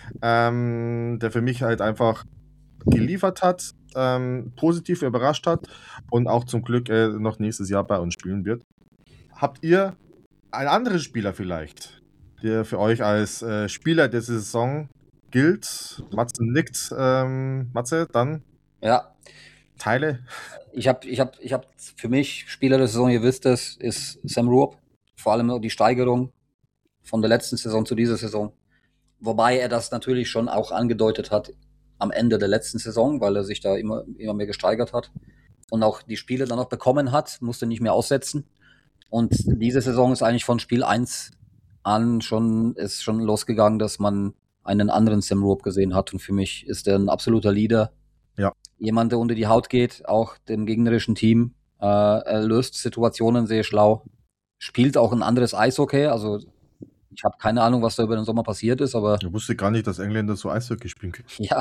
ähm, der für mich halt einfach geliefert hat, ähm, positiv überrascht hat und auch zum Glück äh, noch nächstes Jahr bei uns spielen wird. Habt ihr einen anderen Spieler vielleicht, der für euch als äh, Spieler der Saison gilt? Matze nickt. Ähm, Matze, dann Ja, Teile. ich habe ich hab, ich hab für mich Spieler der Saison, ihr wisst es, ist Sam Ruop. Vor allem die Steigerung von der letzten Saison zu dieser Saison. wobei er das natürlich schon auch angedeutet hat am Ende der letzten Saison, weil er sich da immer, immer mehr gesteigert hat und auch die Spiele dann noch bekommen hat, musste nicht mehr aussetzen. Und diese Saison ist eigentlich von Spiel eins an schon, ist schon losgegangen, dass man einen anderen Sam Rupp gesehen hat. Und für mich ist er ein absoluter Leader. Ja. Jemand, der unter die Haut geht, auch dem gegnerischen Team. Äh, er löst Situationen sehr schlau. Spielt auch ein anderes Eishockey. Also ich habe keine Ahnung, was da über den Sommer passiert ist, aber Ich wusste gar nicht, dass Engländer so Eishockey spielen können. ja.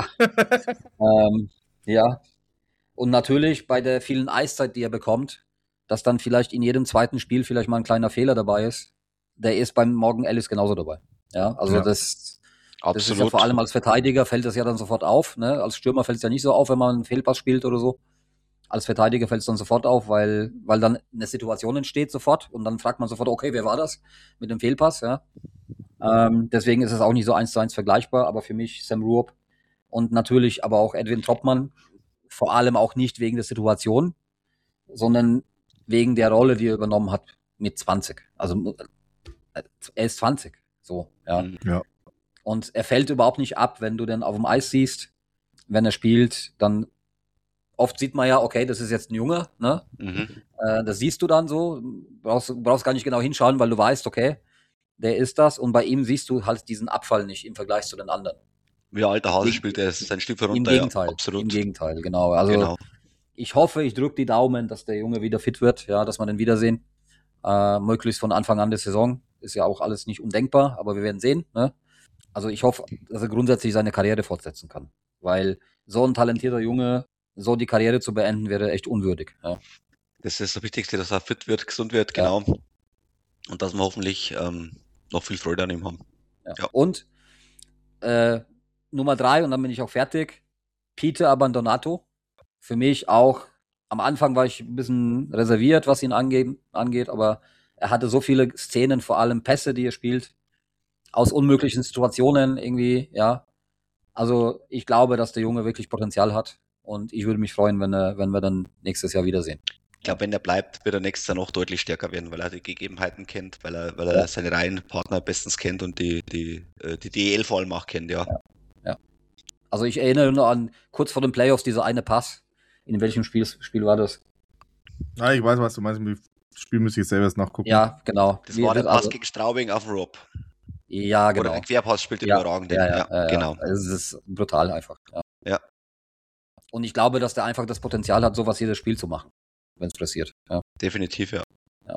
ähm, ja. Und natürlich bei der vielen Eiszeit, die er bekommt, dass dann vielleicht in jedem zweiten Spiel vielleicht mal ein kleiner Fehler dabei ist. Der ist beim Morgan Ellis genauso dabei. Ja, also Ja. das, das ist ja Absolut. vor allem als Verteidiger fällt das ja dann sofort auf. Ne? Als Stürmer fällt es ja nicht so auf, wenn man einen Fehlpass spielt oder so. Als Verteidiger fällt es dann sofort auf, weil, weil dann eine Situation entsteht sofort und dann fragt man sofort, okay, wer war das mit dem Fehlpass? Ja? Ähm, deswegen ist es auch nicht so eins zu eins vergleichbar, aber für mich Sam Rupp und natürlich aber auch Edwin Troppmann, vor allem auch nicht wegen der Situation, sondern wegen der Rolle, die er übernommen hat mit zwanzig. Also äh, er ist zwanzig, so, ja. Mhm. Ja. Und er fällt überhaupt nicht ab, wenn du den auf dem Eis siehst, wenn er spielt, dann oft sieht man ja, okay, das ist jetzt ein Junge, ne? Mhm. Äh, das siehst du dann so, brauchst, brauchst gar nicht genau hinschauen, weil du weißt, okay, der ist das und bei ihm siehst du halt diesen Abfall nicht im Vergleich zu den anderen. Wie ein alter Hase Im- spielt er sein Stiefel Im runter. Gegenteil, Ja, absolut. im Gegenteil, genau. Also Genau. ich hoffe, ich drücke die Daumen, dass der Junge wieder fit wird, ja, dass wir den wiedersehen. Äh, möglichst von Anfang an der Saison. Ist ja auch alles nicht undenkbar, aber wir werden sehen. Ne? Also ich hoffe, dass er grundsätzlich seine Karriere fortsetzen kann. Weil so ein talentierter Junge, so die Karriere zu beenden, wäre echt unwürdig. Ja. Das ist das Wichtigste, dass er fit wird, gesund wird, Ja. genau. Und dass wir hoffentlich ähm, noch viel Freude an ihm haben. Ja. Ja. Und äh, Nummer drei, und dann bin ich auch fertig, Peter Abandonato. Für mich auch, am Anfang war ich ein bisschen reserviert, was ihn angeht, angeht, aber er hatte so viele Szenen, vor allem Pässe, die er spielt, aus unmöglichen Situationen irgendwie, ja. Also ich glaube, dass der Junge wirklich Potenzial hat und ich würde mich freuen, wenn, er, wenn wir dann nächstes Jahr wiedersehen. Ich glaube, wenn er bleibt, wird er nächstes Jahr noch deutlich stärker werden, weil er die Gegebenheiten kennt, weil er, weil er Ja. seine Reihenpartner bestens kennt und die, die, äh, die D E L vor allem auch kennt, ja. Also ich erinnere nur an kurz vor den Playoffs dieser eine Pass. In welchem Spiel, Spiel war das? Ah, ich weiß, was du meinst. Das Spiel müsste ich selber erst nachgucken. Ja, genau. Das Wie- war der Pass also, gegen Straubing auf dem Rob. Ja, Oder genau. der Querpass spielt den Ja, überragenden. ja, Ja, ja, ja, ja. genau. Es ist brutal einfach. Ja. Ja. Und ich glaube, dass der einfach das Potenzial hat, sowas jedes Spiel zu machen, wenn es passiert. Ja. Definitiv, ja.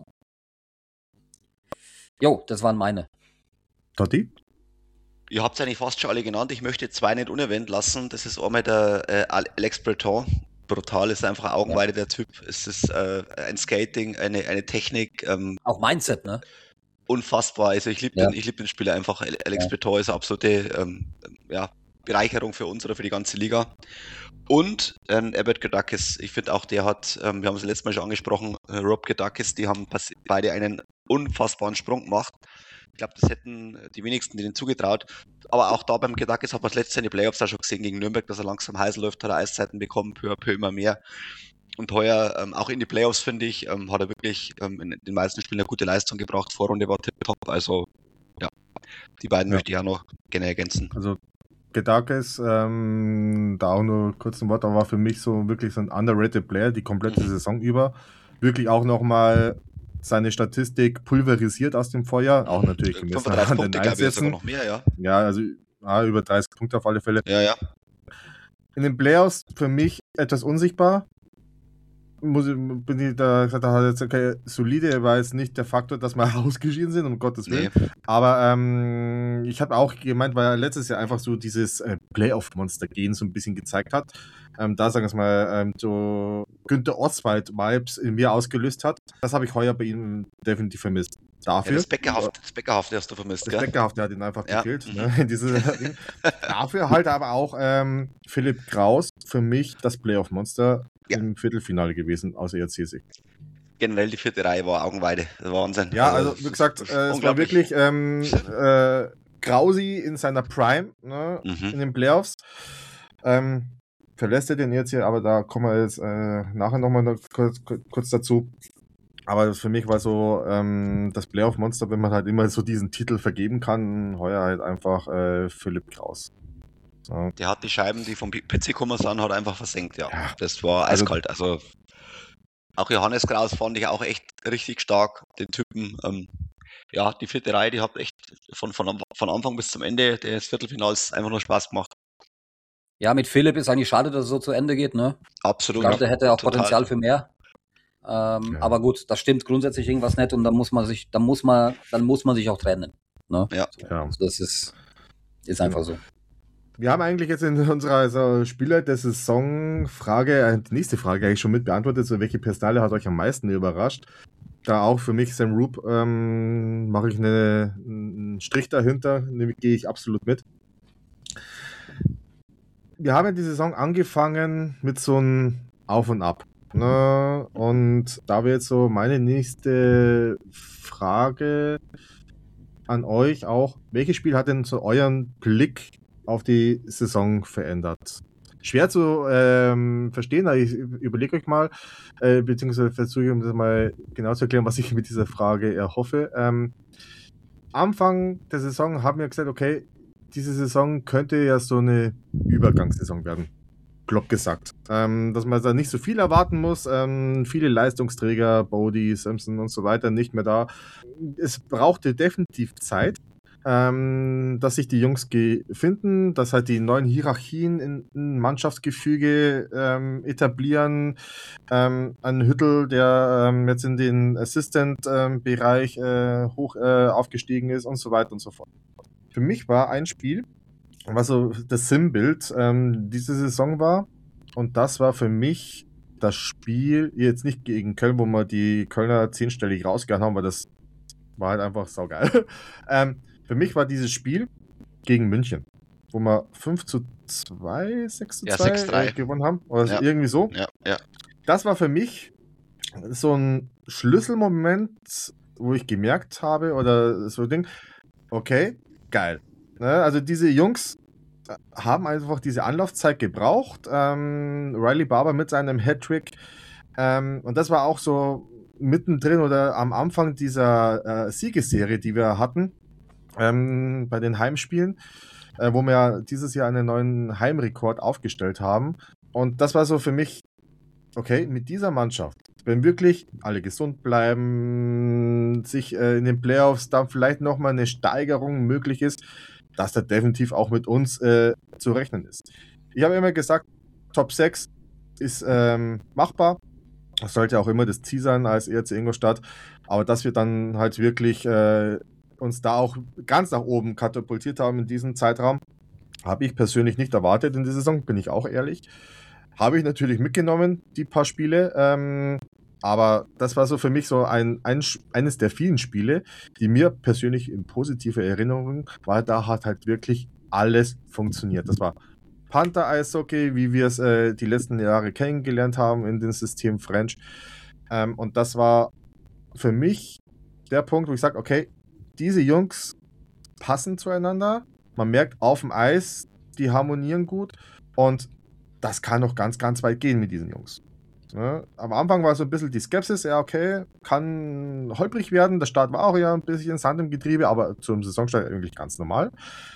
Jo, das waren meine. Totti? Ihr habt es eigentlich fast schon alle genannt. Ich möchte zwei nicht unerwähnt lassen. Das ist einmal der äh, Alex Breton. Brutal, ist einfach Augenweide, der Typ. Es ist äh, ein Skating, eine, eine Technik, ähm, Auch Mindset, ne? unfassbar. Also ich liebe Ja. den, ich lieb den Spieler einfach. Alex Ja. Breton ist eine absolute ähm, ja, Bereicherung für uns oder für die ganze Liga. Und ähm, Albert Gedakis, ich finde auch, der hat, ähm, wir haben es letztes Mal schon angesprochen, äh, Rob Gedakis, die haben pass- beide einen unfassbaren Sprung gemacht. Ich glaube, das hätten die wenigsten denen zugetraut. Aber auch da beim Gedakis hat man das letzte Jahr in die Playoffs auch schon gesehen gegen Nürnberg, dass er langsam heiß läuft, hat er Eiszeiten bekommen, peu à peu immer mehr. Und heuer, ähm, auch in die Playoffs, finde ich, ähm, hat er wirklich ähm, in den meisten Spielen eine gute Leistung gebracht. Vorrunde war tipptopp. Also, ja, die beiden Ja. möchte ich auch noch gerne ergänzen. Also Gedakis, ähm, da auch nur kurz ein Wort, aber war für mich so wirklich so ein underrated Player, die komplette Mhm. Saison über. Wirklich auch nochmal seine Statistik pulverisiert aus dem Feuer, auch natürlich gemessen fünfunddreißig an den Punkte, glaube ich, sogar Einsätzen. noch mehr, ja. Ja, also ja, über dreißig Punkte auf alle Fälle. Ja, ja. In den Playoffs für mich etwas unsichtbar. Muss, ich- bin ich da gesagt, da hat jetzt okay, solide, war jetzt nicht der Faktor, dass wir ausgeschieden sind, um Gottes Willen. Nee. Aber ähm, ich habe auch gemeint, weil er letztes Jahr einfach so dieses äh, Playoff-Monster-Gehen so ein bisschen gezeigt hat. Ähm, da, sagen wir es mal, ähm, so Günther Oswald-Vibes in mir ausgelöst hat. Das habe ich heuer bei ihm definitiv vermisst. Ja, Dafür. das Beckerhaft, das Beckerhafte hast du vermisst, Das gell? Beckerhafte hat ihn einfach Ja. gefehlt. Mhm. Ne, in diese Ding. Dafür halt aber auch ähm, Philipp Kraus für mich das Playoff-Monster Ja. im Viertelfinale gewesen, aus E R C-Sicht. Generell die vierte Reihe war Augenweide. Wahnsinn. Ja, also wie gesagt, äh, es war unglaublich. wirklich ähm, äh, Krausi in seiner Prime, ne, Mhm. in den Playoffs. Ähm, verlässt er den jetzt hier, aber da kommen wir jetzt äh, nachher nochmal kurz, kurz dazu. Aber für mich war so ähm, das Playoff-Monster, wenn man halt immer so diesen Titel vergeben kann, heuer halt einfach äh, Philipp Kraus. Ja. Der hat die Scheiben, die vom P C gekommen sind, hat einfach versenkt, ja. Ja. Das war Also- eiskalt. Also auch Johannes Kraus fand ich auch echt richtig stark, den Typen. Ähm, ja, die vierte Reihe, die hat echt von, von, von Anfang bis zum Ende des Viertelfinals einfach nur Spaß gemacht. Ja, mit Philipp ist eigentlich schade, dass es so zu Ende geht, ne? Absolut. Ich glaube, der hätte auch Total. Potenzial für mehr. Ähm, Ja. Aber gut, da stimmt grundsätzlich irgendwas nicht und dann muss man sich, dann muss man, dann muss man sich auch trennen. Ne? Ja. Ja. Also das ist, ist einfach so. Wir haben eigentlich jetzt in unserer also Spieler der Saison-Frage, äh, die nächste Frage eigentlich schon mit beantwortet, so welche Personale hat euch am meisten überrascht? Da auch für mich Sam Roop ähm, mache ich eine, einen Strich dahinter, nämlich gehe ich absolut mit. Wir haben ja die Saison angefangen mit so einem Auf und Ab. Ne? Und da wäre jetzt so meine nächste Frage an euch auch, welches Spiel hat denn so euren Blick auf die Saison verändert? Schwer zu ähm, verstehen, aber ich überlege euch mal, äh, beziehungsweise versuche ich, um das mal genau zu erklären, was ich mit dieser Frage erhoffe. Ähm, Anfang der Saison haben wir gesagt, okay, diese Saison könnte ja so eine Übergangssaison werden. Klopp gesagt. Ähm, dass man da nicht so viel erwarten muss. Ähm, viele Leistungsträger, Bodie, Simpson und so weiter nicht mehr da. Es brauchte definitiv Zeit, ähm, dass sich die Jungs ge- finden, dass halt die neuen Hierarchien in, in Mannschaftsgefüge ähm, etablieren. Ähm, ein Hüttel, der ähm, jetzt in den Assistant-Bereich äh, hoch äh, aufgestiegen ist und so weiter und so fort. Für mich war ein Spiel, was so das Sinnbild ähm, diese Saison war, und das war für mich das Spiel, jetzt nicht gegen Köln, wo wir die Kölner zehnstellig rausgehauen haben, weil das war halt einfach saugeil. ähm, für mich war dieses Spiel gegen München, wo wir fünf zu zwei, sechs zu Ja, zwei sechs drei. äh, gewonnen haben, oder Ja. irgendwie so. Ja, ja. Das war für mich so ein Schlüsselmoment, wo ich gemerkt habe, oder so ein Ding, okay, geil. Ne? Also diese Jungs haben einfach diese Anlaufzeit gebraucht. Ähm, Riley Barber mit seinem Hattrick. Ähm, und das war auch so mittendrin oder am Anfang dieser äh, Siegesserie, die wir hatten, ähm, bei den Heimspielen, äh, wo wir dieses Jahr einen neuen Heimrekord aufgestellt haben. Und das war so für mich, okay, mit dieser Mannschaft, wenn wirklich alle gesund bleiben, sich äh, in den Playoffs dann vielleicht nochmal eine Steigerung möglich ist, dass da definitiv auch mit uns äh, zu rechnen ist. Ich habe immer gesagt, Top sechs ist ähm, machbar. Das sollte auch immer das Ziel sein als E R C Ingolstadt. Aber dass wir dann halt wirklich äh, uns da auch ganz nach oben katapultiert haben in diesem Zeitraum, habe ich persönlich nicht erwartet in der Saison, bin ich auch ehrlich. Habe ich natürlich mitgenommen, die paar Spiele. Ähm, aber das war so für mich so ein, ein, eines der vielen Spiele, die mir persönlich in positive Erinnerung, weil da hat halt wirklich alles funktioniert. Das war Panther-Eishockey, wie wir es äh, die letzten Jahre kennengelernt haben in dem System French. Ähm, und das war für mich der Punkt, wo ich sage, okay, diese Jungs passen zueinander. Man merkt auf dem Eis, die harmonieren gut. Und das kann noch ganz, ganz weit gehen mit diesen Jungs. Ne? Am Anfang war so ein bisschen die Skepsis, ja, okay, kann holprig werden. Der Start war auch ja ein bisschen Sand im Getriebe, aber zum Saisonstart eigentlich ganz normal.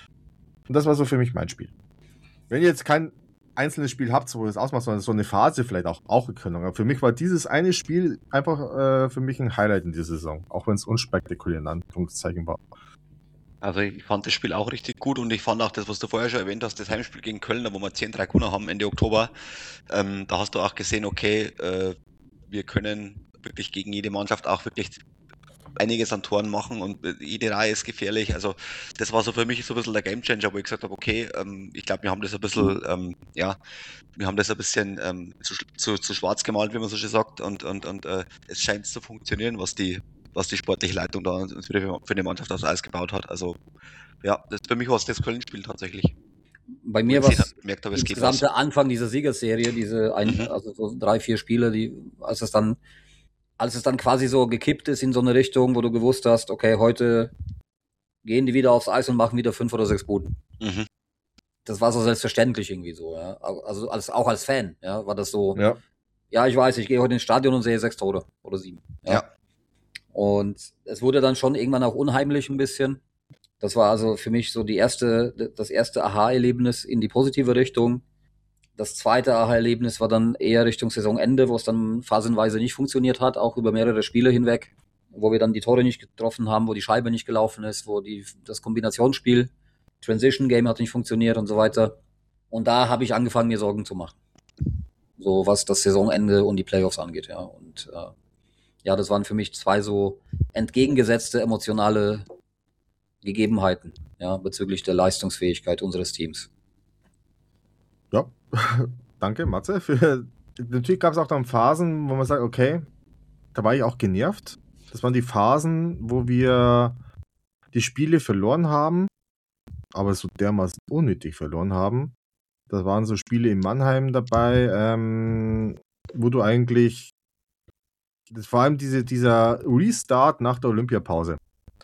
Und das war so für mich mein Spiel. Wenn ihr jetzt kein einzelnes Spiel habt, wo das ausmacht, sondern so eine Phase vielleicht auch, auch können. Aber für mich war dieses eine Spiel einfach äh, für mich ein Highlight in dieser Saison, auch wenn es unspektakulär in Anführungszeichen war. Also ich fand das Spiel auch richtig gut und ich fand auch das, was du vorher schon erwähnt hast, das Heimspiel gegen Köln, wo wir zehn drei gewonnen haben Ende Oktober, ähm, da hast du auch gesehen, okay, äh, wir können wirklich gegen jede Mannschaft auch wirklich einiges an Toren machen und äh, jede Reihe ist gefährlich. Also das war so für mich so ein bisschen der Gamechanger, wo ich gesagt habe, okay, ähm, ich glaube, wir haben das ein bisschen, ähm, ja, wir haben das ein bisschen ähm, zu, zu, zu schwarz gemalt, wie man so schön sagt, und, und, und äh, es scheint zu funktionieren, was die was die sportliche Leitung da für die, für die Mannschaft aufs Eis gebaut hat. Also ja, das für mich war es das Köln-Spiel tatsächlich. Bei mir war es gemerkt habe, es geht insgesamt der Anfang dieser Siegerserie, diese ein, Mhm. also so drei, vier Spiele, die, als es dann, als es dann quasi so gekippt ist in so eine Richtung, wo du gewusst hast, okay, heute gehen die wieder aufs Eis und machen wieder fünf oder sechs Buden. Mhm. Das war so selbstverständlich irgendwie so, ja. Also als, auch als Fan, ja, war das so, Ja. ja, ich weiß, ich gehe heute ins Stadion und sehe sechs Tore oder sieben. Ja. Ja. Und es wurde dann schon irgendwann auch unheimlich ein bisschen. Das war also für mich so die erste, das erste Aha-Erlebnis in die positive Richtung. Das zweite Aha-Erlebnis war dann eher Richtung Saisonende, wo es dann phasenweise nicht funktioniert hat, auch über mehrere Spiele hinweg, wo wir dann die Tore nicht getroffen haben, wo die Scheibe nicht gelaufen ist, wo die, das Kombinationsspiel, Transition Game hat nicht funktioniert und so weiter. Und da habe ich angefangen, mir Sorgen zu machen. So was das Saisonende und die Playoffs angeht, ja. Und äh, ja, das waren für mich zwei so entgegengesetzte emotionale Gegebenheiten, ja, bezüglich der Leistungsfähigkeit unseres Teams. Ja, danke, Matze. Für, natürlich gab es auch dann Phasen, wo man sagt, okay, da war ich auch genervt. Das waren die Phasen, wo wir die Spiele verloren haben, aber so dermaßen unnötig verloren haben. Das waren so Spiele in Mannheim dabei, ähm, wo du eigentlich, das vor allem diese, dieser Restart nach der Olympiapause.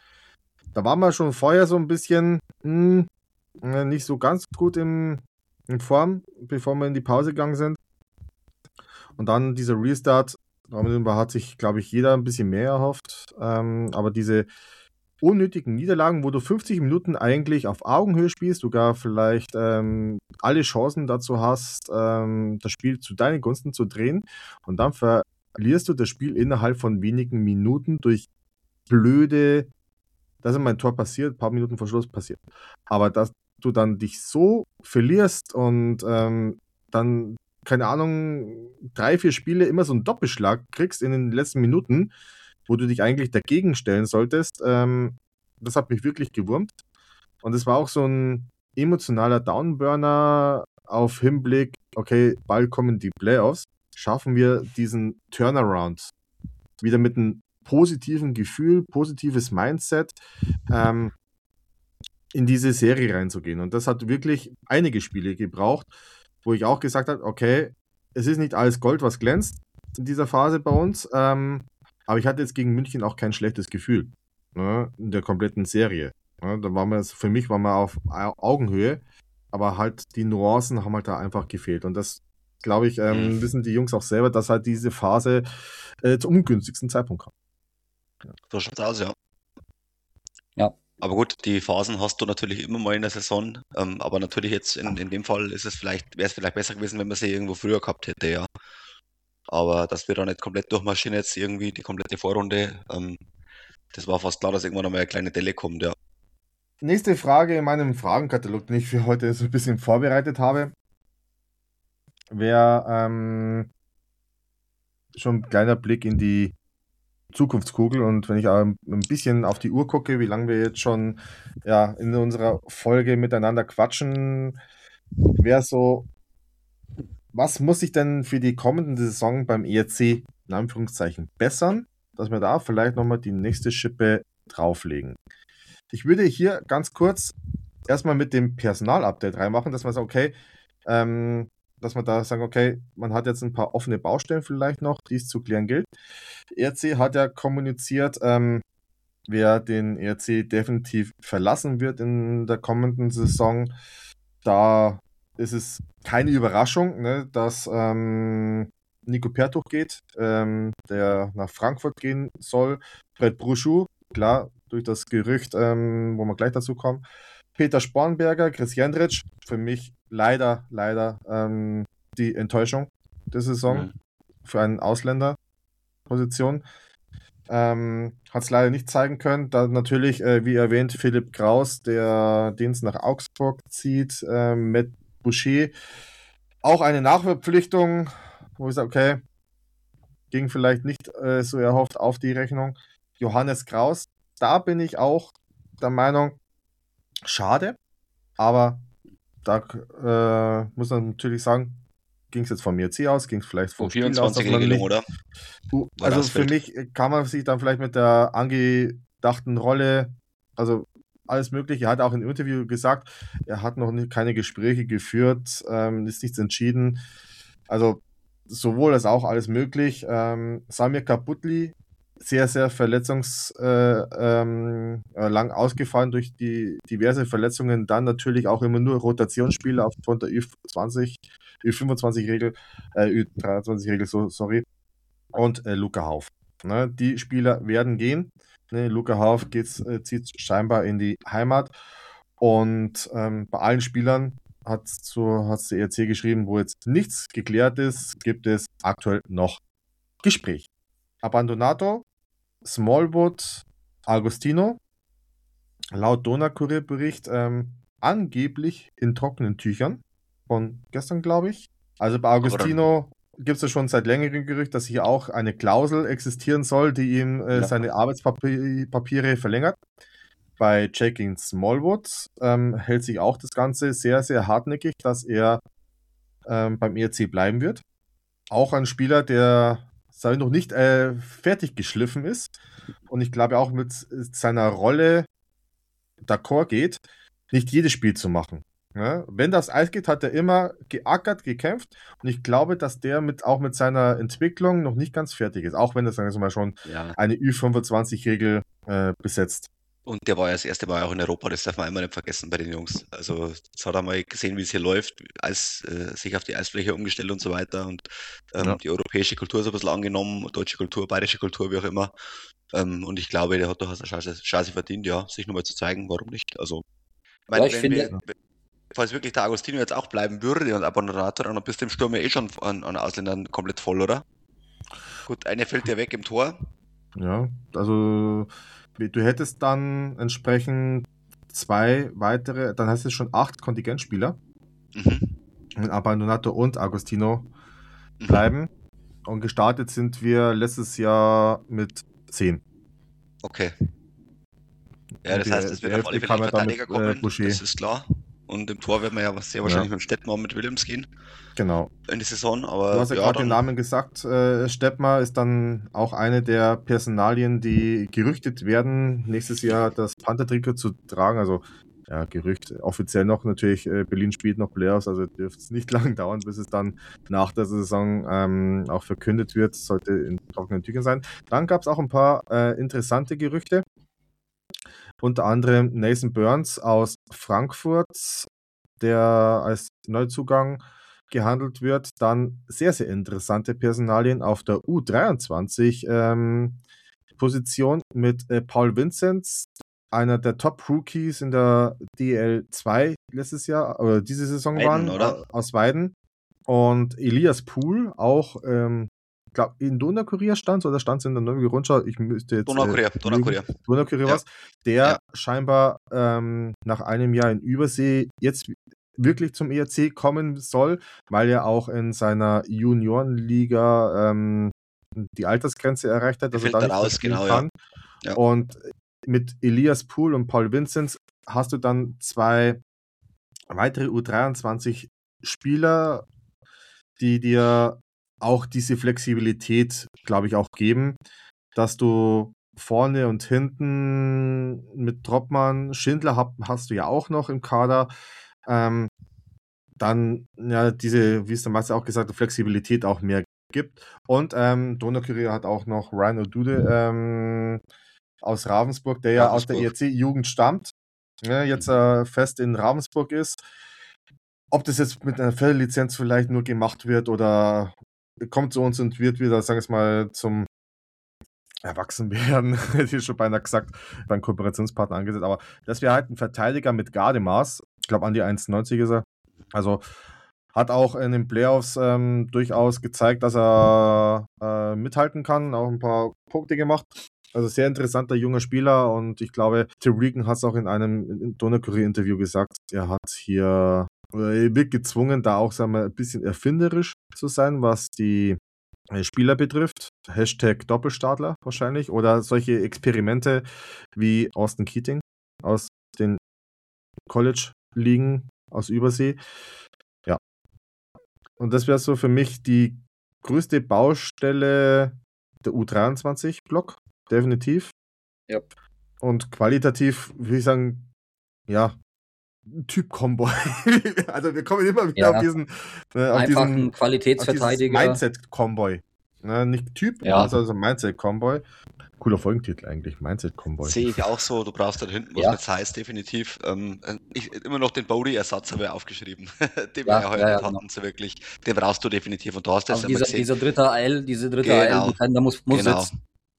Da waren wir schon vorher so ein bisschen mh, nicht so ganz gut im, in Form, bevor wir in die Pause gegangen sind. Und dann dieser Restart, darüber hat sich, glaube ich, jeder ein bisschen mehr erhofft. Ähm, aber diese unnötigen Niederlagen, wo du fünfzig Minuten eigentlich auf Augenhöhe spielst, sogar vielleicht ähm, alle Chancen dazu hast, ähm, das Spiel zu deinen Gunsten zu drehen, und dann verlierst du das Spiel innerhalb von wenigen Minuten durch blöde, das ist mein Tor passiert, ein paar Minuten vor Schluss passiert. Aber dass du dann dich so verlierst und ähm, dann, keine Ahnung, drei, vier Spiele immer so einen Doppelschlag kriegst in den letzten Minuten, wo du dich eigentlich dagegen stellen solltest, ähm, das hat mich wirklich gewurmt. Und es war auch so ein emotionaler Downburner auf Hinblick, okay, bald kommen die Playoffs, schaffen wir diesen Turnaround wieder mit einem positiven Gefühl, positives Mindset ähm, in diese Serie reinzugehen. Und das hat wirklich einige Spiele gebraucht, wo ich auch gesagt habe, okay, es ist nicht alles Gold, was glänzt in dieser Phase bei uns, ähm, aber ich hatte jetzt gegen München auch kein schlechtes Gefühl, ne, in der kompletten Serie. Ne, da waren wir, für mich waren wir auf Augenhöhe, aber halt die Nuancen haben halt da einfach gefehlt. Und das, glaube ich, ähm, Mhm. wissen die Jungs auch selber, dass halt diese Phase äh, zum ungünstigsten Zeitpunkt kam. So schaut's aus, ja. Ja. Aber gut, die Phasen hast du natürlich immer mal in der Saison. Ähm, aber natürlich jetzt in, in dem Fall ist es vielleicht, wäre es vielleicht besser gewesen, wenn man sie irgendwo früher gehabt hätte, ja. Aber dass wir da nicht komplett durchmarschieren jetzt irgendwie die komplette Vorrunde, ähm, das war fast klar, dass irgendwann einmal eine kleine Delle kommt, ja. Nächste Frage in meinem Fragenkatalog, den ich für heute so ein bisschen vorbereitet habe, wäre ähm, schon ein kleiner Blick in die Zukunftskugel. Und wenn ich auch ein bisschen auf die Uhr gucke, wie lange wir jetzt schon ja, in unserer Folge miteinander quatschen, wäre so, was muss sich denn für die kommende Saison beim E R C in Anführungszeichen bessern, dass wir da vielleicht nochmal die nächste Schippe drauflegen. Ich würde hier ganz kurz erstmal mit dem Personalupdate reinmachen, dass man sagt, okay, ähm, dass man da sagen, okay, man hat jetzt ein paar offene Baustellen vielleicht noch, die es zu klären gilt. Der E R C hat ja kommuniziert, ähm, wer den E R C definitiv verlassen wird in der kommenden Saison. Da ist es keine Überraschung, ne, dass ähm, Nico Pertuch geht, ähm, der nach Frankfurt gehen soll. Brett Bruchou, klar, durch das Gerücht, ähm, wo wir gleich dazu kommen. Peter Spornberger, Chris Jendritsch, für mich leider, leider ähm, die Enttäuschung der Saison Mhm. für eine Ausländerposition. Ähm, hat es leider nicht zeigen können. Da natürlich, äh, wie erwähnt, Philipp Kraus, der Dienst nach Augsburg zieht, äh, mit Boucher. Auch eine Nachverpflichtung, wo ich sage, okay, ging vielleicht nicht äh, so erhofft auf die Rechnung. Johannes Kraus, da bin ich auch der Meinung, schade, aber da äh, muss man natürlich sagen, ging es jetzt vom E R C aus, ging es vielleicht vom U Spiel aus, dass man vierundzwanzig-Regelung, nicht. oder? Du, War also das für Feld? mich kann man sich dann vielleicht mit der angedachten Rolle, also alles Mögliche, er hat auch im Interview gesagt, er hat noch nicht, keine Gespräche geführt, ähm, ist nichts entschieden. Also sowohl als auch alles möglich. Ähm, Samir Kaputli, sehr, sehr verletzungs äh, ähm, äh, lang ausgefallen durch die diverse Verletzungen. Dann natürlich auch immer nur Rotationsspieler aufgrund der Ü zwanzig, Ü fünfundzwanzig Regel, äh, Ü dreiundzwanzig Regel, so, sorry. Und äh, Luca Hauf. Ne, die Spieler werden gehen. Ne, Luca Hauff geht's, äh, zieht scheinbar in die Heimat. Und ähm, bei allen Spielern hat so hat's der E R C geschrieben, wo jetzt nichts geklärt ist, gibt es aktuell noch Gespräch. Abbandonato, Smallwood, Agostino, laut Donaukurier-Bericht ähm, angeblich in trockenen Tüchern von gestern, glaube ich. Also bei Agostino gibt es ja schon seit längerem Gerücht, dass hier auch eine Klausel existieren soll, die ihm äh, Ja. seine Arbeitspapiere verlängert. Bei Jackie Smallwood ähm, hält sich auch das Ganze sehr, sehr hartnäckig, dass er ähm, beim E R C bleiben wird. Auch ein Spieler, der sag ich, noch nicht äh, fertig geschliffen ist und ich glaube auch mit seiner Rolle d'accord geht, nicht jedes Spiel zu machen. Ja? Wenn das Eis geht, hat er immer geackert, gekämpft und ich glaube, dass der mit, auch mit seiner Entwicklung noch nicht ganz fertig ist, auch wenn er, sagen wir mal, schon Ja. eine Ü fünfundzwanzig-Regel äh, besetzt. Und der war ja das erste Mal auch in Europa, das darf man immer nicht vergessen bei den Jungs. Also jetzt hat er mal gesehen, wie es hier läuft, Eis, äh, sich auf die Eisfläche umgestellt und so weiter und ähm, Ja. die europäische Kultur so ein bisschen angenommen, deutsche Kultur, bayerische Kultur, wie auch immer. Ähm, und ich glaube, der hat durchaus eine Chance, Chance verdient, ja, sich nochmal zu zeigen, warum nicht. Also, ich meine, Ja, ich wenn finde- wir, falls wirklich der Agostino jetzt auch bleiben würde und Abbandonato, dann bist du im Sturm ja eh schon an, an Ausländern komplett voll, oder? Gut, eine fällt ja weg im Tor. Ja, also du hättest dann entsprechend zwei weitere, dann hast du schon acht Kontingentspieler, Mhm. wenn Abbandonato und Agostino Mhm. bleiben. Und gestartet sind wir letztes Jahr mit zehn. Okay. Ja, Und das die- heißt, es die wird auf Hälfte alle Fälle kam ein ja dann mit, Verteidiger äh, kommen, Boucher. das ist klar. Und im Tor wird man ja sehr wahrscheinlich mit dem Stettmar und mit Willems gehen Genau. in die Saison. Aber Du hast ja, ja, gerade den dann, Namen gesagt. Äh, Steppmar ist dann auch eine der Personalien, die gerüchtet werden, nächstes Jahr das Panther-Trikot zu tragen. Also, ja, Gerücht. Offiziell noch natürlich, äh, Berlin spielt noch Playoffs, also dürfte es nicht lang dauern, bis es dann nach der Saison ähm, auch verkündet wird. Sollte in trockenen Tüchern sein. Dann gab es auch ein paar äh, interessante Gerüchte. Unter anderem Nathan Burns aus Frankfurt, der als Neuzugang gehandelt wird. Dann sehr, sehr interessante Personalien auf der U dreiundzwanzig ähm, Position mit äh, Paul Vinzenz, einer der Top-Rookies in der D L zwei letztes Jahr, oder diese Saison Weiden, waren, oder? äh, aus Weiden. Und Elias Pool, auch, ähm, ich glaube, in Donaukurier stand oder stand es in der Neuen Rundschau? Ich müsste jetzt. Donaukurier, äh, Donaukurier. lügen. Donaukurier Ja. was, der Ja. scheinbar ähm, nach einem Jahr in Übersee jetzt wirklich zum E R C kommen soll, weil er auch in seiner Juniorenliga ähm, die Altersgrenze erreicht hat, Der dass er fällt da da nicht mehr raus, spielen genau, ja. kann. Ja. Und mit Elias Pool und Paul Vinzenz hast du dann zwei weitere U dreiundzwanzig Spieler, die dir auch diese Flexibilität, glaube ich, auch geben, dass du vorne und hinten mit Troppmann, Schindler hab, hast du ja auch noch im Kader, ähm, dann ja diese, wie es der Meister auch gesagt hat, Flexibilität auch mehr gibt. Und ähm, Donaukurier hat auch noch Ryan O'Dude ähm, aus Ravensburg, der ja aus der E R Ravensburg. C-Jugend stammt, ja, jetzt äh, fest in Ravensburg ist. Ob das jetzt mit einer Feldlizenz vielleicht nur gemacht wird oder kommt zu uns und wird wieder, sagen wir es mal, zum Erwachsenwerden, hätte ich schon beinahe gesagt, beim Kooperationspartner angesetzt. Aber das wäre halt ein Verteidiger mit Gardemaß. Ich glaube, an die eins neunzig ist er. Also hat auch in den Playoffs ähm, durchaus gezeigt, dass er äh, mithalten kann, auch ein paar Punkte gemacht. Also sehr interessanter junger Spieler und ich glaube, Tim Regan hat es auch in einem Donaukurier-Interview gesagt, er hat hier, oder er wird gezwungen, da auch sagen wir, ein bisschen erfinderisch zu sein, was die äh, Spieler betrifft. Hashtag Doppelstartler wahrscheinlich oder solche Experimente wie Austin Keating aus den College-Ligen aus Übersee. Ja. Und das wäre so für mich die größte Baustelle der U dreiundzwanzig-Block. Definitiv. Ja. Und qualitativ würde ich sagen, ja, Typ-Combo. Also wir kommen immer wieder Ja. auf diesen, äh, auf Einfach diesen ein auf dieses Qualitätsverteidiger. Mindset-Comboy. Ne, nicht Typ, Ja. also, also Mindset-Comboy. Cooler Folgentitel eigentlich, Mindset-Comboy. Sehe ich auch so, du brauchst halt hinten was Ja. mit Size, definitiv. Ähm, ich, immer noch den Bodie-Ersatz habe ich aufgeschrieben. Den Ja, wir ja heute ja, ja, nicht hatten, so wirklich. Den brauchst du definitiv und du hast das Also immer dieser, gesehen. dieser dritte A L, diese dritte Genau. A L-Defender muss, muss Genau. sitzen.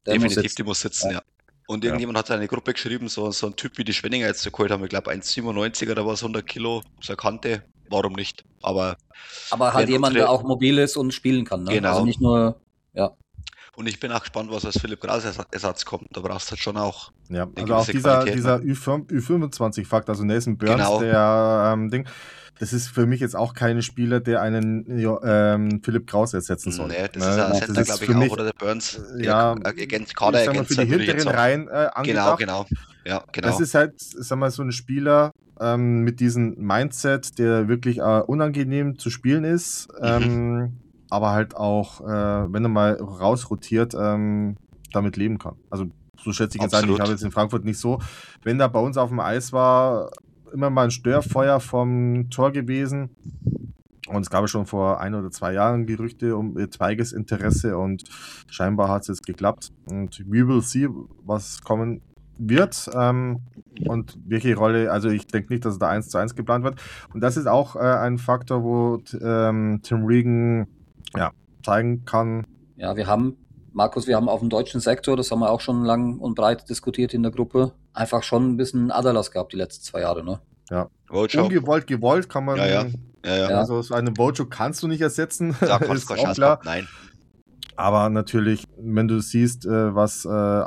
Der muss Definitiv, sitzen. die muss sitzen, Ja. ja. Und Ja. irgendjemand hat in eine Gruppe geschrieben, so, so ein Typ wie die Schwenninger jetzt so geholt haben, ich glaube eins siebenundneunzig oder was, hundert Kilo, so eine Kante, warum nicht? Aber Aber halt wären jemand, unsere- der auch mobil ist und spielen kann. Ne? Genau. Also nicht nur, ja. Und ich bin auch gespannt, was als Philipp Kraus Ersatz kommt. Da brauchst du halt schon auch. Ja, Eine also auch gewisse dieser, Qualität, dieser Ü fünfundzwanzig-Fakt, also Nathan Burns, Genau. der ähm, Ding, das ist für mich jetzt auch kein Spieler, der einen ja, ähm, Philipp Kraus ersetzen soll. Nee, das Ne? ist ein Das Center, ist glaube ich, für auch, mich, oder der Burns. äh, ja, der Ergänz, ich sag mal, für Kaderergänzer, die würde ich jetzt hinteren auch. Reihen äh, angedacht. Genau, genau. Ja, genau. Das ist halt, sag mal, so ein Spieler ähm, mit diesem Mindset, der wirklich äh, unangenehm zu spielen ist, ähm, aber halt auch, äh, wenn er mal rausrotiert, ähm, damit leben kann. Also so schätze ich jetzt ein. Ich Absolut. habe jetzt in Frankfurt nicht so, wenn da bei uns auf dem Eis war, immer mal ein Störfeuer vom Tor gewesen. Und es gab ja schon vor ein oder zwei Jahren Gerüchte um etwaiges Interesse und scheinbar hat es jetzt geklappt. Und we will see, was kommen wird ähm, und welche Rolle, also ich denke nicht, dass es da eins zu eins geplant wird. Und das ist auch äh, ein Faktor, wo t- ähm, Tim Regan ja, zeigen kann. Ja, wir haben, Markus, wir haben auf dem deutschen Sektor, das haben wir auch schon lang und breit diskutiert in der Gruppe, einfach schon ein bisschen Adalas gehabt die letzten zwei Jahre. Ne? Wojo. Ungewollt, gewollt kann man. Ja, ja. Ja, ja. Ja. Also so einen Wojo kannst du nicht ersetzen, Da kannst ist du keine auch Chance klar. gehabt. Nein. Aber natürlich, wenn du siehst, äh, was äh,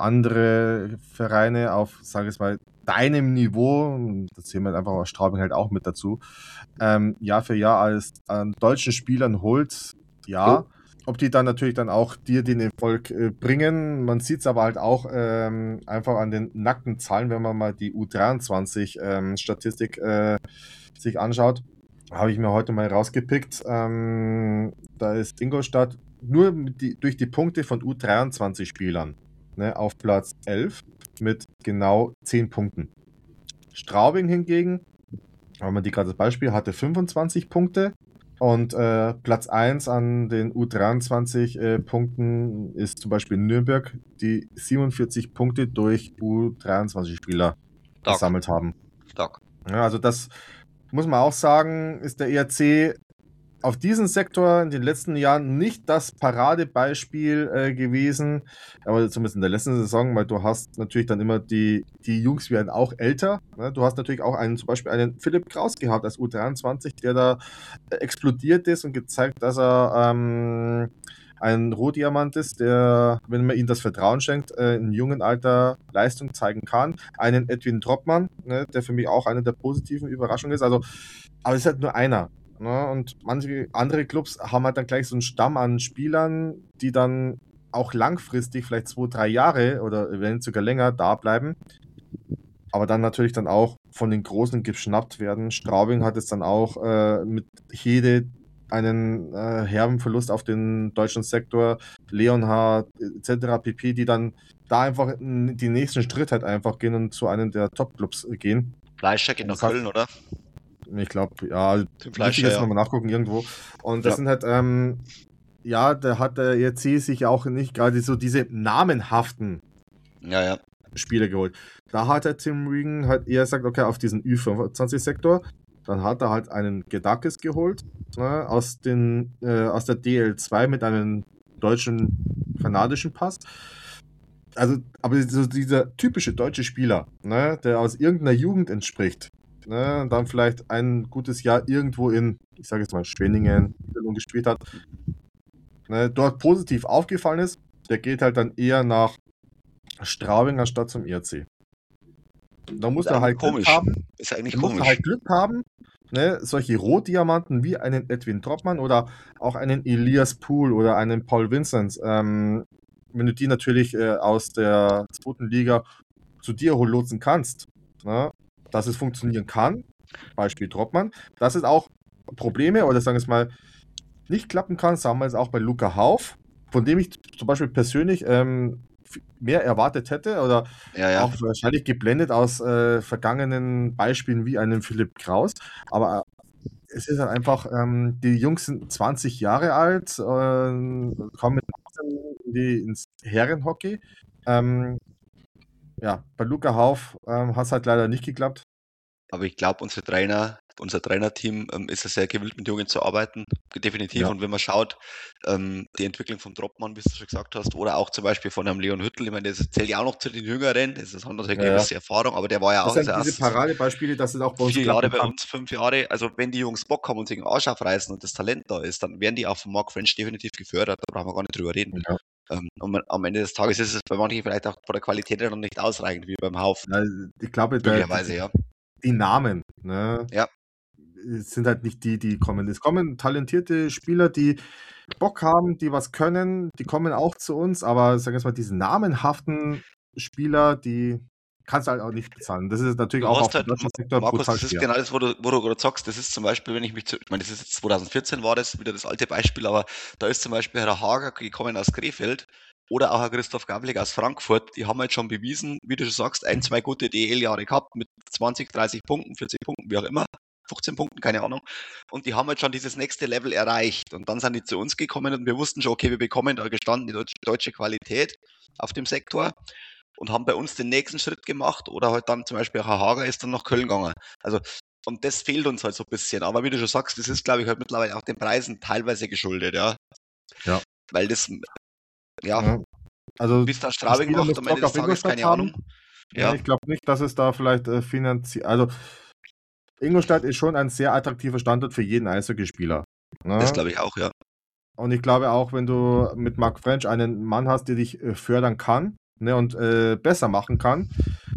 andere Vereine auf, sage ich mal, deinem Niveau, und das sehen wir einfach aus Straubing halt auch mit dazu, ähm, Jahr für Jahr als an deutschen Spielern holt, ja. Ob die dann natürlich dann auch dir den Erfolg äh, bringen, man sieht es aber halt auch ähm, einfach an den nackten Zahlen, wenn man mal die U dreiundzwanzig-Statistik äh, sich anschaut. Habe ich mir heute mal rausgepickt. Ähm, da ist Ingolstadt nur mit die, durch die Punkte von U dreiundzwanzig-Spielern ne, auf Platz elf mit genau zehn Punkten. Straubing hingegen, haben wir die gerade als Beispiel, hatte fünfundzwanzig Punkte und äh, Platz eins an den U dreiundzwanzig äh, Punkten ist zum Beispiel Nürnberg, die siebenundvierzig Punkte durch U dreiundzwanzig-Spieler Stark. gesammelt haben. Stark. Ja, also das muss man auch sagen, ist der E R C auf diesem Sektor in den letzten Jahren nicht das Paradebeispiel äh, gewesen, aber zumindest in der letzten Saison, weil du hast natürlich dann immer die, die Jungs werden auch älter. Ne? Du hast natürlich auch einen, zum Beispiel einen Philipp Kraus gehabt als U dreiundzwanzig, der da äh, explodiert ist und gezeigt, dass er ähm, ein Rohdiamant ist, der, wenn man ihm das Vertrauen schenkt, äh, im jungen Alter Leistung zeigen kann. Einen Edwin Troppmann, ne, der für mich auch eine der positiven Überraschungen ist. Also, aber es ist halt nur einer. Ne? Und manche andere Clubs haben halt dann gleich so einen Stamm an Spielern, die dann auch langfristig, vielleicht zwei, drei Jahre oder wenn sogar länger da bleiben. Aber dann natürlich dann auch von den Großen geschnappt werden. Straubing hat es dann auch äh, mit Hede einen äh, herben Verlust auf den deutschen Sektor, Leonhard et cetera pp., die dann da einfach in die nächsten Schritt halt einfach gehen und zu einem der Top-Clubs gehen. Fleischer geht nach Das heißt- Köln, oder? Ich glaube, ja, Tim müsste ich Fleischer, jetzt ja. nochmal nachgucken irgendwo. Und das Ja. sind halt, ähm, ja, da hat der E R C sich auch nicht gerade so diese namenhaften Ja, ja. Spieler geholt. Da hat der Tim Regan halt eher gesagt, okay, auf diesen Ü fünfundzwanzig-Sektor, dann hat er halt einen Gedakis geholt, ne, aus, den, äh, aus der D L zwei mit einem deutschen, kanadischen Pass. Also, aber so dieser typische deutsche Spieler, ne, der aus irgendeiner Jugend entspricht, ne, und dann vielleicht ein gutes Jahr irgendwo in, ich sage jetzt mal, Schwenningen gespielt hat, ne, dort positiv aufgefallen ist, der geht halt dann eher nach Straubing anstatt zum E R C. Da muss Ist er halt eigentlich Glück komisch. haben, Ist eigentlich da muss er komisch. halt Glück haben, ne, solche Rohdiamanten wie einen Edwin Troppmann oder auch einen Elias Poole oder einen Paul Vincent, ähm, wenn du die natürlich äh, aus der zweiten Liga zu dir lotsen kannst, ne, dass es funktionieren kann, Beispiel Troppmann, dass es auch Probleme oder sagen wir es mal nicht klappen kann, sagen wir es auch bei Luca Hauf, von dem ich zum Beispiel persönlich ähm, f- mehr erwartet hätte oder Ja, ja. auch wahrscheinlich geblendet aus äh, vergangenen Beispielen wie einem Philipp Kraus. Aber äh, es ist halt einfach, ähm, die Jungs sind zwanzig Jahre alt, äh, kommen mit achtzehn in die, ins Herrenhockey. Ähm, ja, bei Luca Hauf ähm, hat es halt leider nicht geklappt. Aber ich glaube, unsere Trainer, unser Trainerteam ähm, ist ja sehr gewillt, mit Jungen zu arbeiten, definitiv. Ja. Und wenn man schaut, ähm, die Entwicklung vom Dropmann, wie du schon gesagt hast, oder auch zum Beispiel von einem Leon Hüttel, ich meine, das zählt ja auch noch zu den Jüngeren, das ist, hat natürlich eine Ja, ja. gewisse Erfahrung, aber der war ja Das auch sind also diese erst Paradebeispiele, dass es auch bei uns vier Jahre klappen bei kann. uns, fünf Jahre. Also wenn die Jungs Bock haben und sich den Arsch aufreißen und das Talent da ist, dann werden die auch von Mark French definitiv gefördert, da brauchen wir gar nicht drüber reden. Ja. Ähm, und man, am Ende des Tages ist es bei manchen vielleicht auch von der Qualität her noch nicht ausreichend, wie beim Haufen, Ja, ich glaube, der, möglicherweise, ja. die Namen, ne, Ja. sind halt nicht die, die kommen. Es kommen talentierte Spieler, die Bock haben, die was können, die kommen auch zu uns, aber sagen wir mal, diese namenhaften Spieler, die kannst du halt auch nicht bezahlen. Das ist natürlich Du auch hast auf dem halt, deutschen Sektor Markus, brutal das ist schwer. genau das, wo du, wo du gerade sagst. Das ist zum Beispiel, wenn ich mich zu, ich meine, das ist jetzt zwanzig vierzehn war das, wieder das alte Beispiel, aber da ist zum Beispiel Herr Hager gekommen aus Krefeld oder auch Herr Christoph Gavlik aus Frankfurt. Die haben halt schon bewiesen, wie du schon sagst, ein, zwei gute D L-Jahre gehabt mit zwanzig, dreißig Punkten, vierzig Punkten, wie auch immer. fünfzehn Punkten, keine Ahnung. Und die haben halt schon dieses nächste Level erreicht. Und dann sind die zu uns gekommen und wir wussten schon, okay, wir bekommen da gestanden die deutsche, deutsche Qualität auf dem Sektor und haben bei uns den nächsten Schritt gemacht. Oder halt dann zum Beispiel Herr Hager ist dann nach Köln gegangen. Also, und das fehlt uns halt so ein bisschen. Aber wie du schon sagst, das ist, glaube ich, halt mittlerweile auch den Preisen teilweise geschuldet, ja. Ja. Weil das, ja, Ja. Also wie es dann die Straubing Spieler macht, müssen am Ende Bock des auf Tages, Ingolstadt keine haben. Ahnung. Ja, Ja, ich glaube nicht, dass es da vielleicht äh, finanziell. Also Ingolstadt ist schon ein sehr attraktiver Standort für jeden Eishockeyspieler. das Ne? glaube ich auch, ja. Und ich glaube auch, wenn du mit Mark French einen Mann hast, der dich äh, fördern kann, ne, und äh, besser machen kann,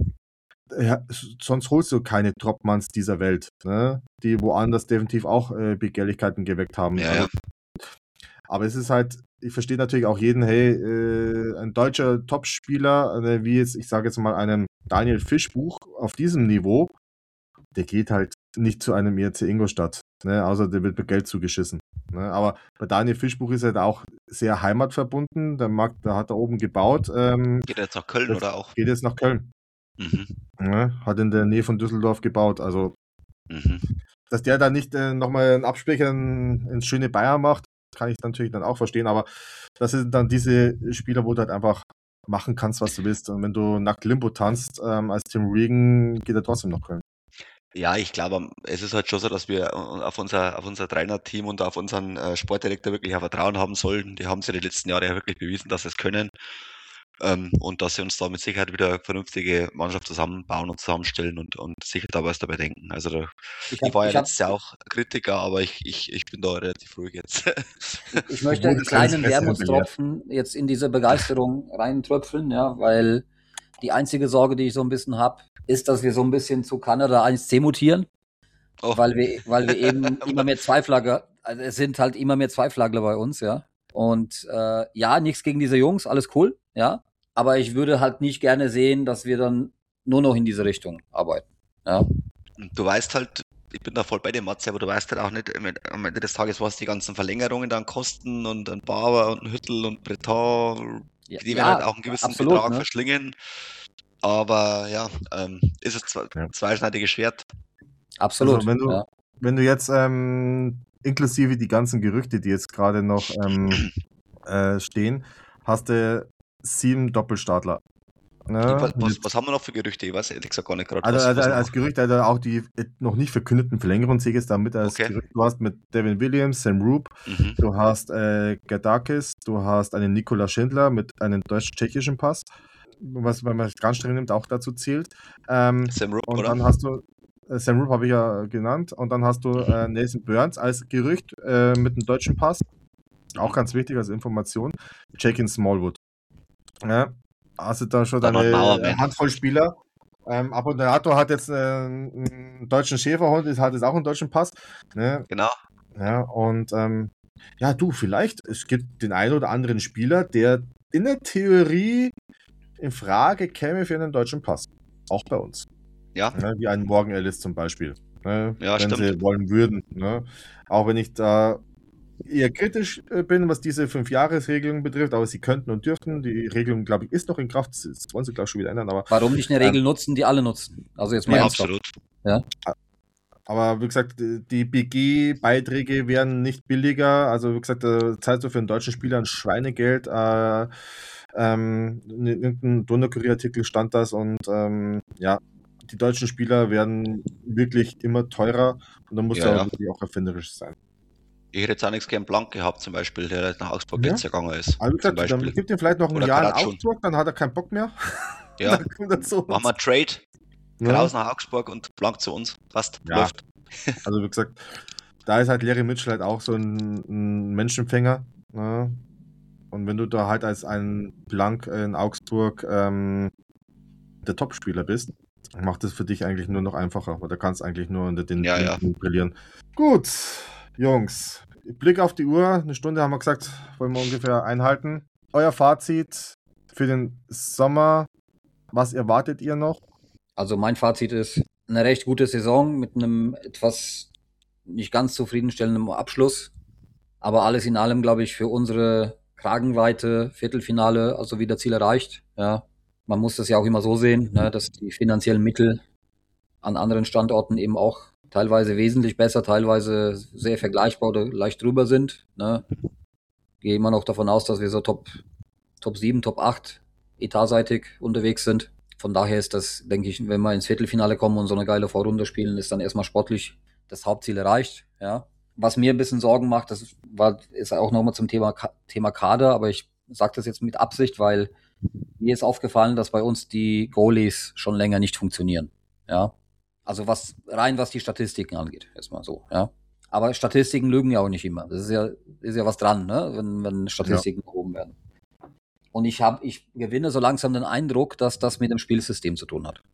ja, s- sonst holst du keine Topmanns dieser Welt, ne, die woanders definitiv auch äh, Begehrlichkeiten geweckt haben. Ja, Also, ja. aber es ist halt, ich verstehe natürlich auch jeden, hey, äh, ein deutscher Topspieler, äh, wie jetzt, ich sage jetzt mal, einem Daniel Fischbuch auf diesem Niveau, der geht halt nicht zu einem I R C Ingolstadt, ne, außer der wird mit Geld zugeschissen. Ne, aber bei Daniel Fischbuch ist er halt auch sehr heimatverbunden. Der Markt, da hat er oben gebaut. Ähm, Geht er jetzt nach Köln das oder auch? geht jetzt nach Köln. Mhm. Ne, hat in der Nähe von Düsseldorf gebaut. Also, Mhm. dass der da nicht äh, nochmal einen Absprecher in, ins schöne Bayern macht, kann ich natürlich dann auch verstehen. Aber das sind dann diese Spieler, wo du halt einfach machen kannst, was du willst. Und wenn du nackt Limbo tanzt, ähm, als Tim Regan, geht er trotzdem nach Köln. Ja, ich glaube, es ist halt schon so, dass wir auf unser, auf unser Trainerteam und auf unseren äh, Sportdirektor wirklich ein Vertrauen haben sollten. Die haben sie die letzten Jahre ja wirklich bewiesen, dass sie es können. Ähm, und dass sie uns da mit Sicherheit wieder eine vernünftige Mannschaft zusammenbauen und zusammenstellen und, und sicher da was dabei denken. Also da, Ich, ich hab, war ja ich, hab, letztes Jahr auch Kritiker, aber ich, ich, ich bin da relativ ruhig jetzt. ich Du möchte einen wurdest eines kleinen Besseren Wermutstropfen jetzt in diese Begeisterung reintröpfeln, ja, weil die einzige Sorge, die ich so ein bisschen habe, ist, dass wir so ein bisschen zu Kanada eins C mutieren, Oh, weil wir, weil wir eben immer mehr Zweifler, also es sind halt immer mehr Zweiflagler bei uns, ja. Und äh, ja, nichts gegen diese Jungs, alles cool, ja. Aber ich würde halt nicht gerne sehen, dass wir dann nur noch in diese Richtung arbeiten. Ja. und du weißt halt, ich bin da voll bei dir, Matze, aber du weißt halt auch nicht am Ende- am Ende des Tages, was die ganzen Verlängerungen dann kosten und ein Barber und ein Hüttel und Breton, Ja, die werden halt auch einen gewissen absolut, Betrag ne? verschlingen. Aber ja, ähm, ist es zwar Ja. zweischneidiges Schwert. Absolut. Also wenn du, ja. wenn du jetzt ähm, inklusive die ganzen Gerüchte, die jetzt gerade noch ähm, äh, stehen, hast du sieben Doppelstartler. Ne? Was, was, Mit, was haben wir noch für Gerüchte? Ich weiß ehrlich gesagt gar nicht gerade, also, was, also was wir als noch- Gerücht, also auch die äh, noch nicht verkündeten Verlängerungen sehe ich jetzt damit als Okay. Gerücht. Du hast mit Devin Williams, Sam Roop, Mhm. du hast äh, Gerdakis, du hast einen Nikola Schindler mit einem deutsch-tschechischen Pass, was, wenn man ganz streng nimmt, auch dazu zählt. Ähm, Sam Roop, und oder? dann hast du, äh, Sam Roop habe ich ja genannt, und dann hast du Mhm. äh, Nathan Burns als Gerücht äh, mit einem deutschen Pass, auch Mhm. ganz wichtig als Information, Jake Smallwood. Ja, hast du da schon Da war ein deine Mauerman. Handvoll Spieler. Ähm, Abondato hat jetzt äh, einen deutschen Schäferhund, hat jetzt auch einen deutschen Pass. Ne? Genau. Ja, und ähm, ja, du, vielleicht, es gibt den einen oder anderen Spieler, der in der Theorie in Frage käme für einen deutschen Pass. Auch bei uns. Ja, Ne? Wie ein Morgan Ellis zum Beispiel. Ne? Ja, wenn stimmt. sie wollen würden. Ne? Auch wenn ich da eher kritisch äh, bin, was diese Fünf-Jahres-Regelung betrifft, aber sie könnten und dürften. Die Regelung, glaube ich, ist noch in Kraft. Das wollen sie, glaube ich, schon wieder ändern. Aber, Warum nicht eine Regel nutzen, die alle nutzen? Also jetzt mal ja, ernsthaft. absolut. aber wie gesagt, die B G-Beiträge werden nicht billiger. Also, wie gesagt, da zahlst du für einen deutschen Spieler ein Schweinegeld. Äh, ähm, in irgendeinem Donnerkurier-Artikel stand das und ähm, ja, die deutschen Spieler werden wirklich immer teurer und dann muss Ja, ja, ja. wirklich auch erfinderisch sein. Ich hätte jetzt auch nichts gern Blank gehabt, zum Beispiel, der nach Augsburg Ja. jetzt gegangen ist. Also wie Zum gesagt, dann Beispiel. gibt ihm vielleicht noch ein Oder Jahr in Karatschun. Augsburg, dann hat er keinen Bock mehr. Ja, Dann kommt er zu uns. machen wir einen Trade. Ja. Raus nach Augsburg und Blank zu uns. Passt, Ja. läuft. Also wie gesagt, da ist halt Larry Mitchell halt auch so ein, ein Menschenfänger. Ne? Und wenn du da halt als ein Blank in Augsburg ähm, der Topspieler bist, macht es für dich eigentlich nur noch einfacher, weil da kannst eigentlich nur unter den Ja, ja. Blinden brillieren. Gut, Jungs, Blick auf die Uhr, eine Stunde haben wir gesagt, wollen wir ungefähr einhalten. Euer Fazit für den Sommer, was erwartet ihr noch? Also mein Fazit ist eine recht gute Saison mit einem etwas nicht ganz zufriedenstellenden Abschluss. Aber alles in allem, glaube ich, für unsere Kragenweite, Viertelfinale, also wieder Ziel erreicht. Ja, man muss das ja auch immer so sehen, ne, dass die finanziellen Mittel an anderen Standorten eben auch teilweise wesentlich besser, teilweise sehr vergleichbar oder leicht drüber sind. Ne. Gehe immer noch davon aus, dass wir so Top, Top sieben, Top acht etatseitig unterwegs sind. Von daher ist das, denke ich, wenn wir ins Viertelfinale kommen und so eine geile Vorrunde spielen, ist dann erstmal sportlich das Hauptziel erreicht. Ja. Was mir ein bisschen Sorgen macht, das war, ist auch nochmal zum Thema, Thema Kader, aber ich sage das jetzt mit Absicht, weil mir ist aufgefallen, dass bei uns die Goalies schon länger nicht funktionieren. Ja. Also was rein was die Statistiken angeht, erstmal so, ja. Aber Statistiken lügen ja auch nicht immer. Das ist ja, ist ja was dran, ne? wenn, wenn Statistiken erhoben werden. Und ich habe, ich gewinne so langsam den Eindruck, dass das mit dem Spielsystem zu tun hat.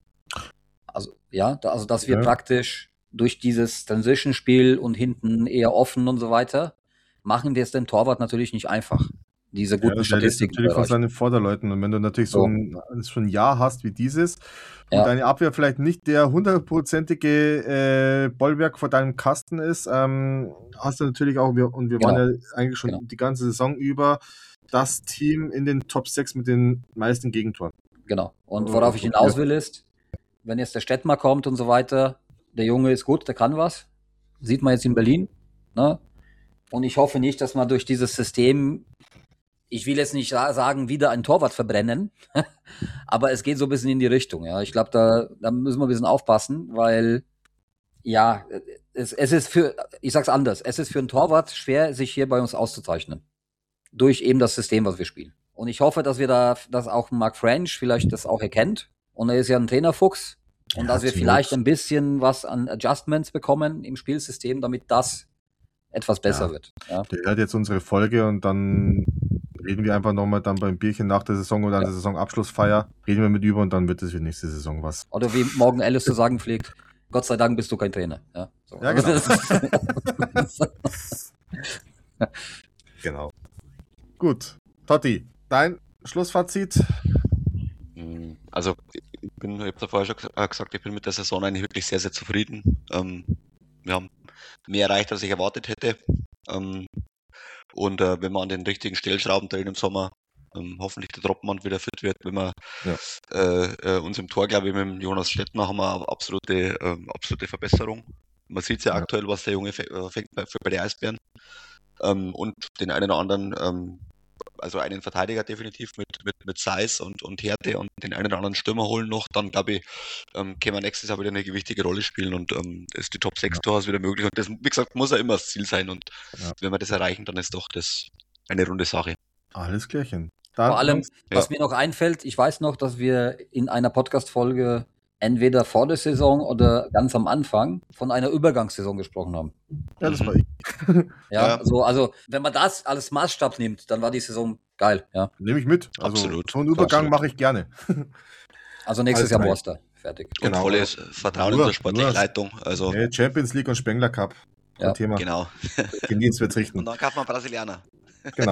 Also, ja, da, also dass wir Ja. praktisch durch dieses Transition-Spiel und hinten eher offen und so weiter, machen wir es dem Torwart natürlich nicht einfach, diese Ja, guten das erlebt Statistiken zu natürlich von erreichen. seinen Vorderleuten. Und wenn du natürlich so So. ein, so ein Jahr hast wie dieses und Ja. deine Abwehr vielleicht nicht der hundertprozentige äh, Bollwerk vor deinem Kasten ist, ähm, hast du natürlich auch, wir, und wir Genau. waren ja eigentlich schon Genau. die ganze Saison über das Team in den Top sechs mit den meisten Gegentoren. Genau. Und Oh, worauf ich okay. hinaus will ist, wenn jetzt der Stettmar kommt und so weiter, der Junge ist gut, der kann was. Sieht man jetzt in Berlin. Ne? Und ich hoffe nicht, dass man durch dieses System, ich will jetzt nicht sa- sagen, wieder einen Torwart verbrennen, aber es geht so ein bisschen in die Richtung. Ja, ich glaube, da, da müssen wir ein bisschen aufpassen, weil ja, es, es ist für, ich sag's anders, es ist für einen Torwart schwer, sich hier bei uns auszuzeichnen. Durch eben das System, was wir spielen. Und ich hoffe, dass wir da, dass auch Mark French vielleicht das auch erkennt. Und er ist ja ein Trainerfuchs. Und Ja, dass wir zur vielleicht Not. ein bisschen was an Adjustments bekommen im Spielsystem, damit das etwas besser Ja. wird. Ja. Der hört jetzt unsere Folge und dann reden wir einfach nochmal dann beim Bierchen nach der Saison oder an der Saisonabschlussfeier. Reden wir mit über und dann wird es für nächste Saison was. Oder wie Morgan Ellis zu sagen pflegt, Gott sei Dank bist du kein Trainer. Ja, so. Ja, Also genau. das ist- Genau. Gut. Totti, dein Schlussfazit? Mm, Also, ich bin, ich habe ja vorher schon ges- äh, gesagt, ich bin mit der Saison eigentlich wirklich sehr, sehr zufrieden. Ähm, wir haben mehr erreicht, als ich erwartet hätte. Ähm, und äh, wenn wir an den richtigen Stellschrauben drehen im Sommer, ähm, hoffentlich der Troppenmann wieder fit wird, wenn wir Ja. äh, äh, uns im Tor, glaube ich, mit dem Jonas Stettner haben wir eine absolute, ähm, absolute Verbesserung. Man sieht ja, Ja. aktuell, was der Junge fe- äh, fängt bei, für bei den Eisbären. Ähm, und den einen oder anderen, ähm, also einen Verteidiger definitiv mit, mit, mit Size und, und Härte und den einen oder anderen Stürmer holen noch, dann glaube ich, ähm, können wir nächstes Jahr wieder eine wichtige Rolle spielen und ähm, ist die Top sechs Ja. durchaus wieder möglich. Und das, wie gesagt, muss ja immer das Ziel sein. Und Ja. wenn wir das erreichen, dann ist doch das eine runde Sache. Alles klärchen. Dann, Vor allem, Jungs, was mir noch einfällt, ich weiß noch, dass wir in einer Podcast-Folge entweder vor der Saison oder ganz am Anfang von einer Übergangssaison gesprochen haben. ja, das Mhm. war ich. Ja, Ja. So, also wenn man das als Maßstab nimmt, dann war die Saison geil. Ja, Nehme ich mit. Also Absolut. so einen Übergang Absolut. mache ich gerne. also nächstes Alles Jahr geil. Monster. Fertig. Und Genau. volles Vertrauen Nur- in unsere sportliche nur- Leitung. Also, Nee, Champions League und Spengler Cup. Kein Ja, Thema. genau. Genießt wird's Und richten. dann kaufen wir Brasilianer. Genau.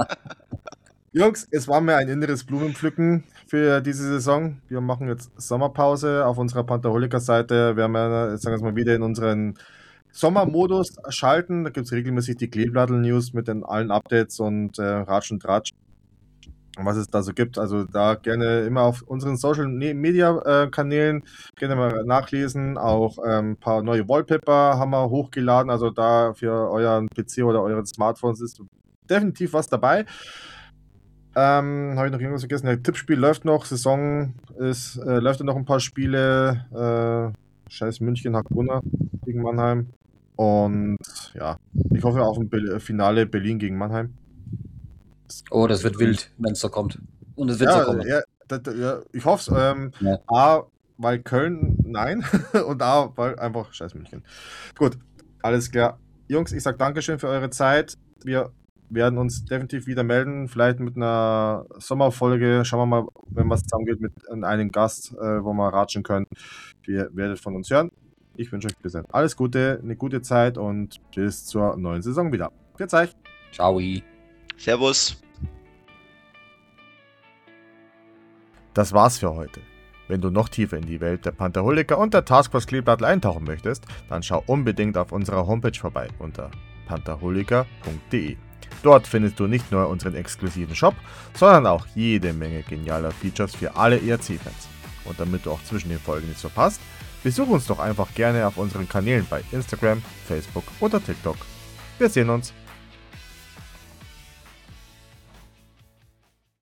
Jungs, es war mir ein inneres Blumenpflücken für diese Saison. Wir machen jetzt Sommerpause. Auf unserer Pantherholiker-Seite werden wir, sagen wir es mal, wieder in unseren Sommermodus schalten. Da gibt es regelmäßig die Kleeblattl-News mit den allen Updates und äh, Ratsch und Tratsch, was es da so gibt. Also da gerne immer auf unseren Social-Media-Kanälen gerne mal nachlesen. Auch ähm, ein paar neue Wallpaper haben wir hochgeladen. Also da für euren P C oder euren Smartphones ist definitiv was dabei. Ähm, habe ich noch irgendwas vergessen? Ja, Tippspiel läuft noch, Saison ist, äh, läuft ja noch ein paar Spiele. Äh, Scheiß München hat gewonnen gegen Mannheim. Und ja, ich hoffe auf ein Be- Finale Berlin gegen Mannheim. Oh, das wird wild, wenn es so kommt. Und es wird Ja, so kommen. ja, da, da, ja ich hoffe es. Ähm, Ja. A, weil Köln, nein. Und A, weil einfach Scheiß München. Gut, alles klar. Jungs, ich sage Dankeschön für eure Zeit. Wir werden uns definitiv wieder melden. Vielleicht mit einer Sommerfolge. Schauen wir mal, wenn was zusammengeht mit einem Gast, äh, wo wir ratschen können. Ihr werdet von uns hören. Ich wünsche euch bis dann alles Gute, eine gute Zeit und bis zur neuen Saison wieder. Pfiat euch. Ciao. Servus. Das war's für heute. Wenn du noch tiefer in die Welt der Pantherholiker und der Taskforce Kleeblattl eintauchen möchtest, dann schau unbedingt auf unserer Homepage vorbei unter pantherholiker punkt de. Dort findest du nicht nur unseren exklusiven Shop, sondern auch jede Menge genialer Features für alle E R C-Fans. Und damit du auch zwischen den Folgen nichts verpasst, besuch uns doch einfach gerne auf unseren Kanälen bei Instagram, Facebook oder TikTok. Wir sehen uns.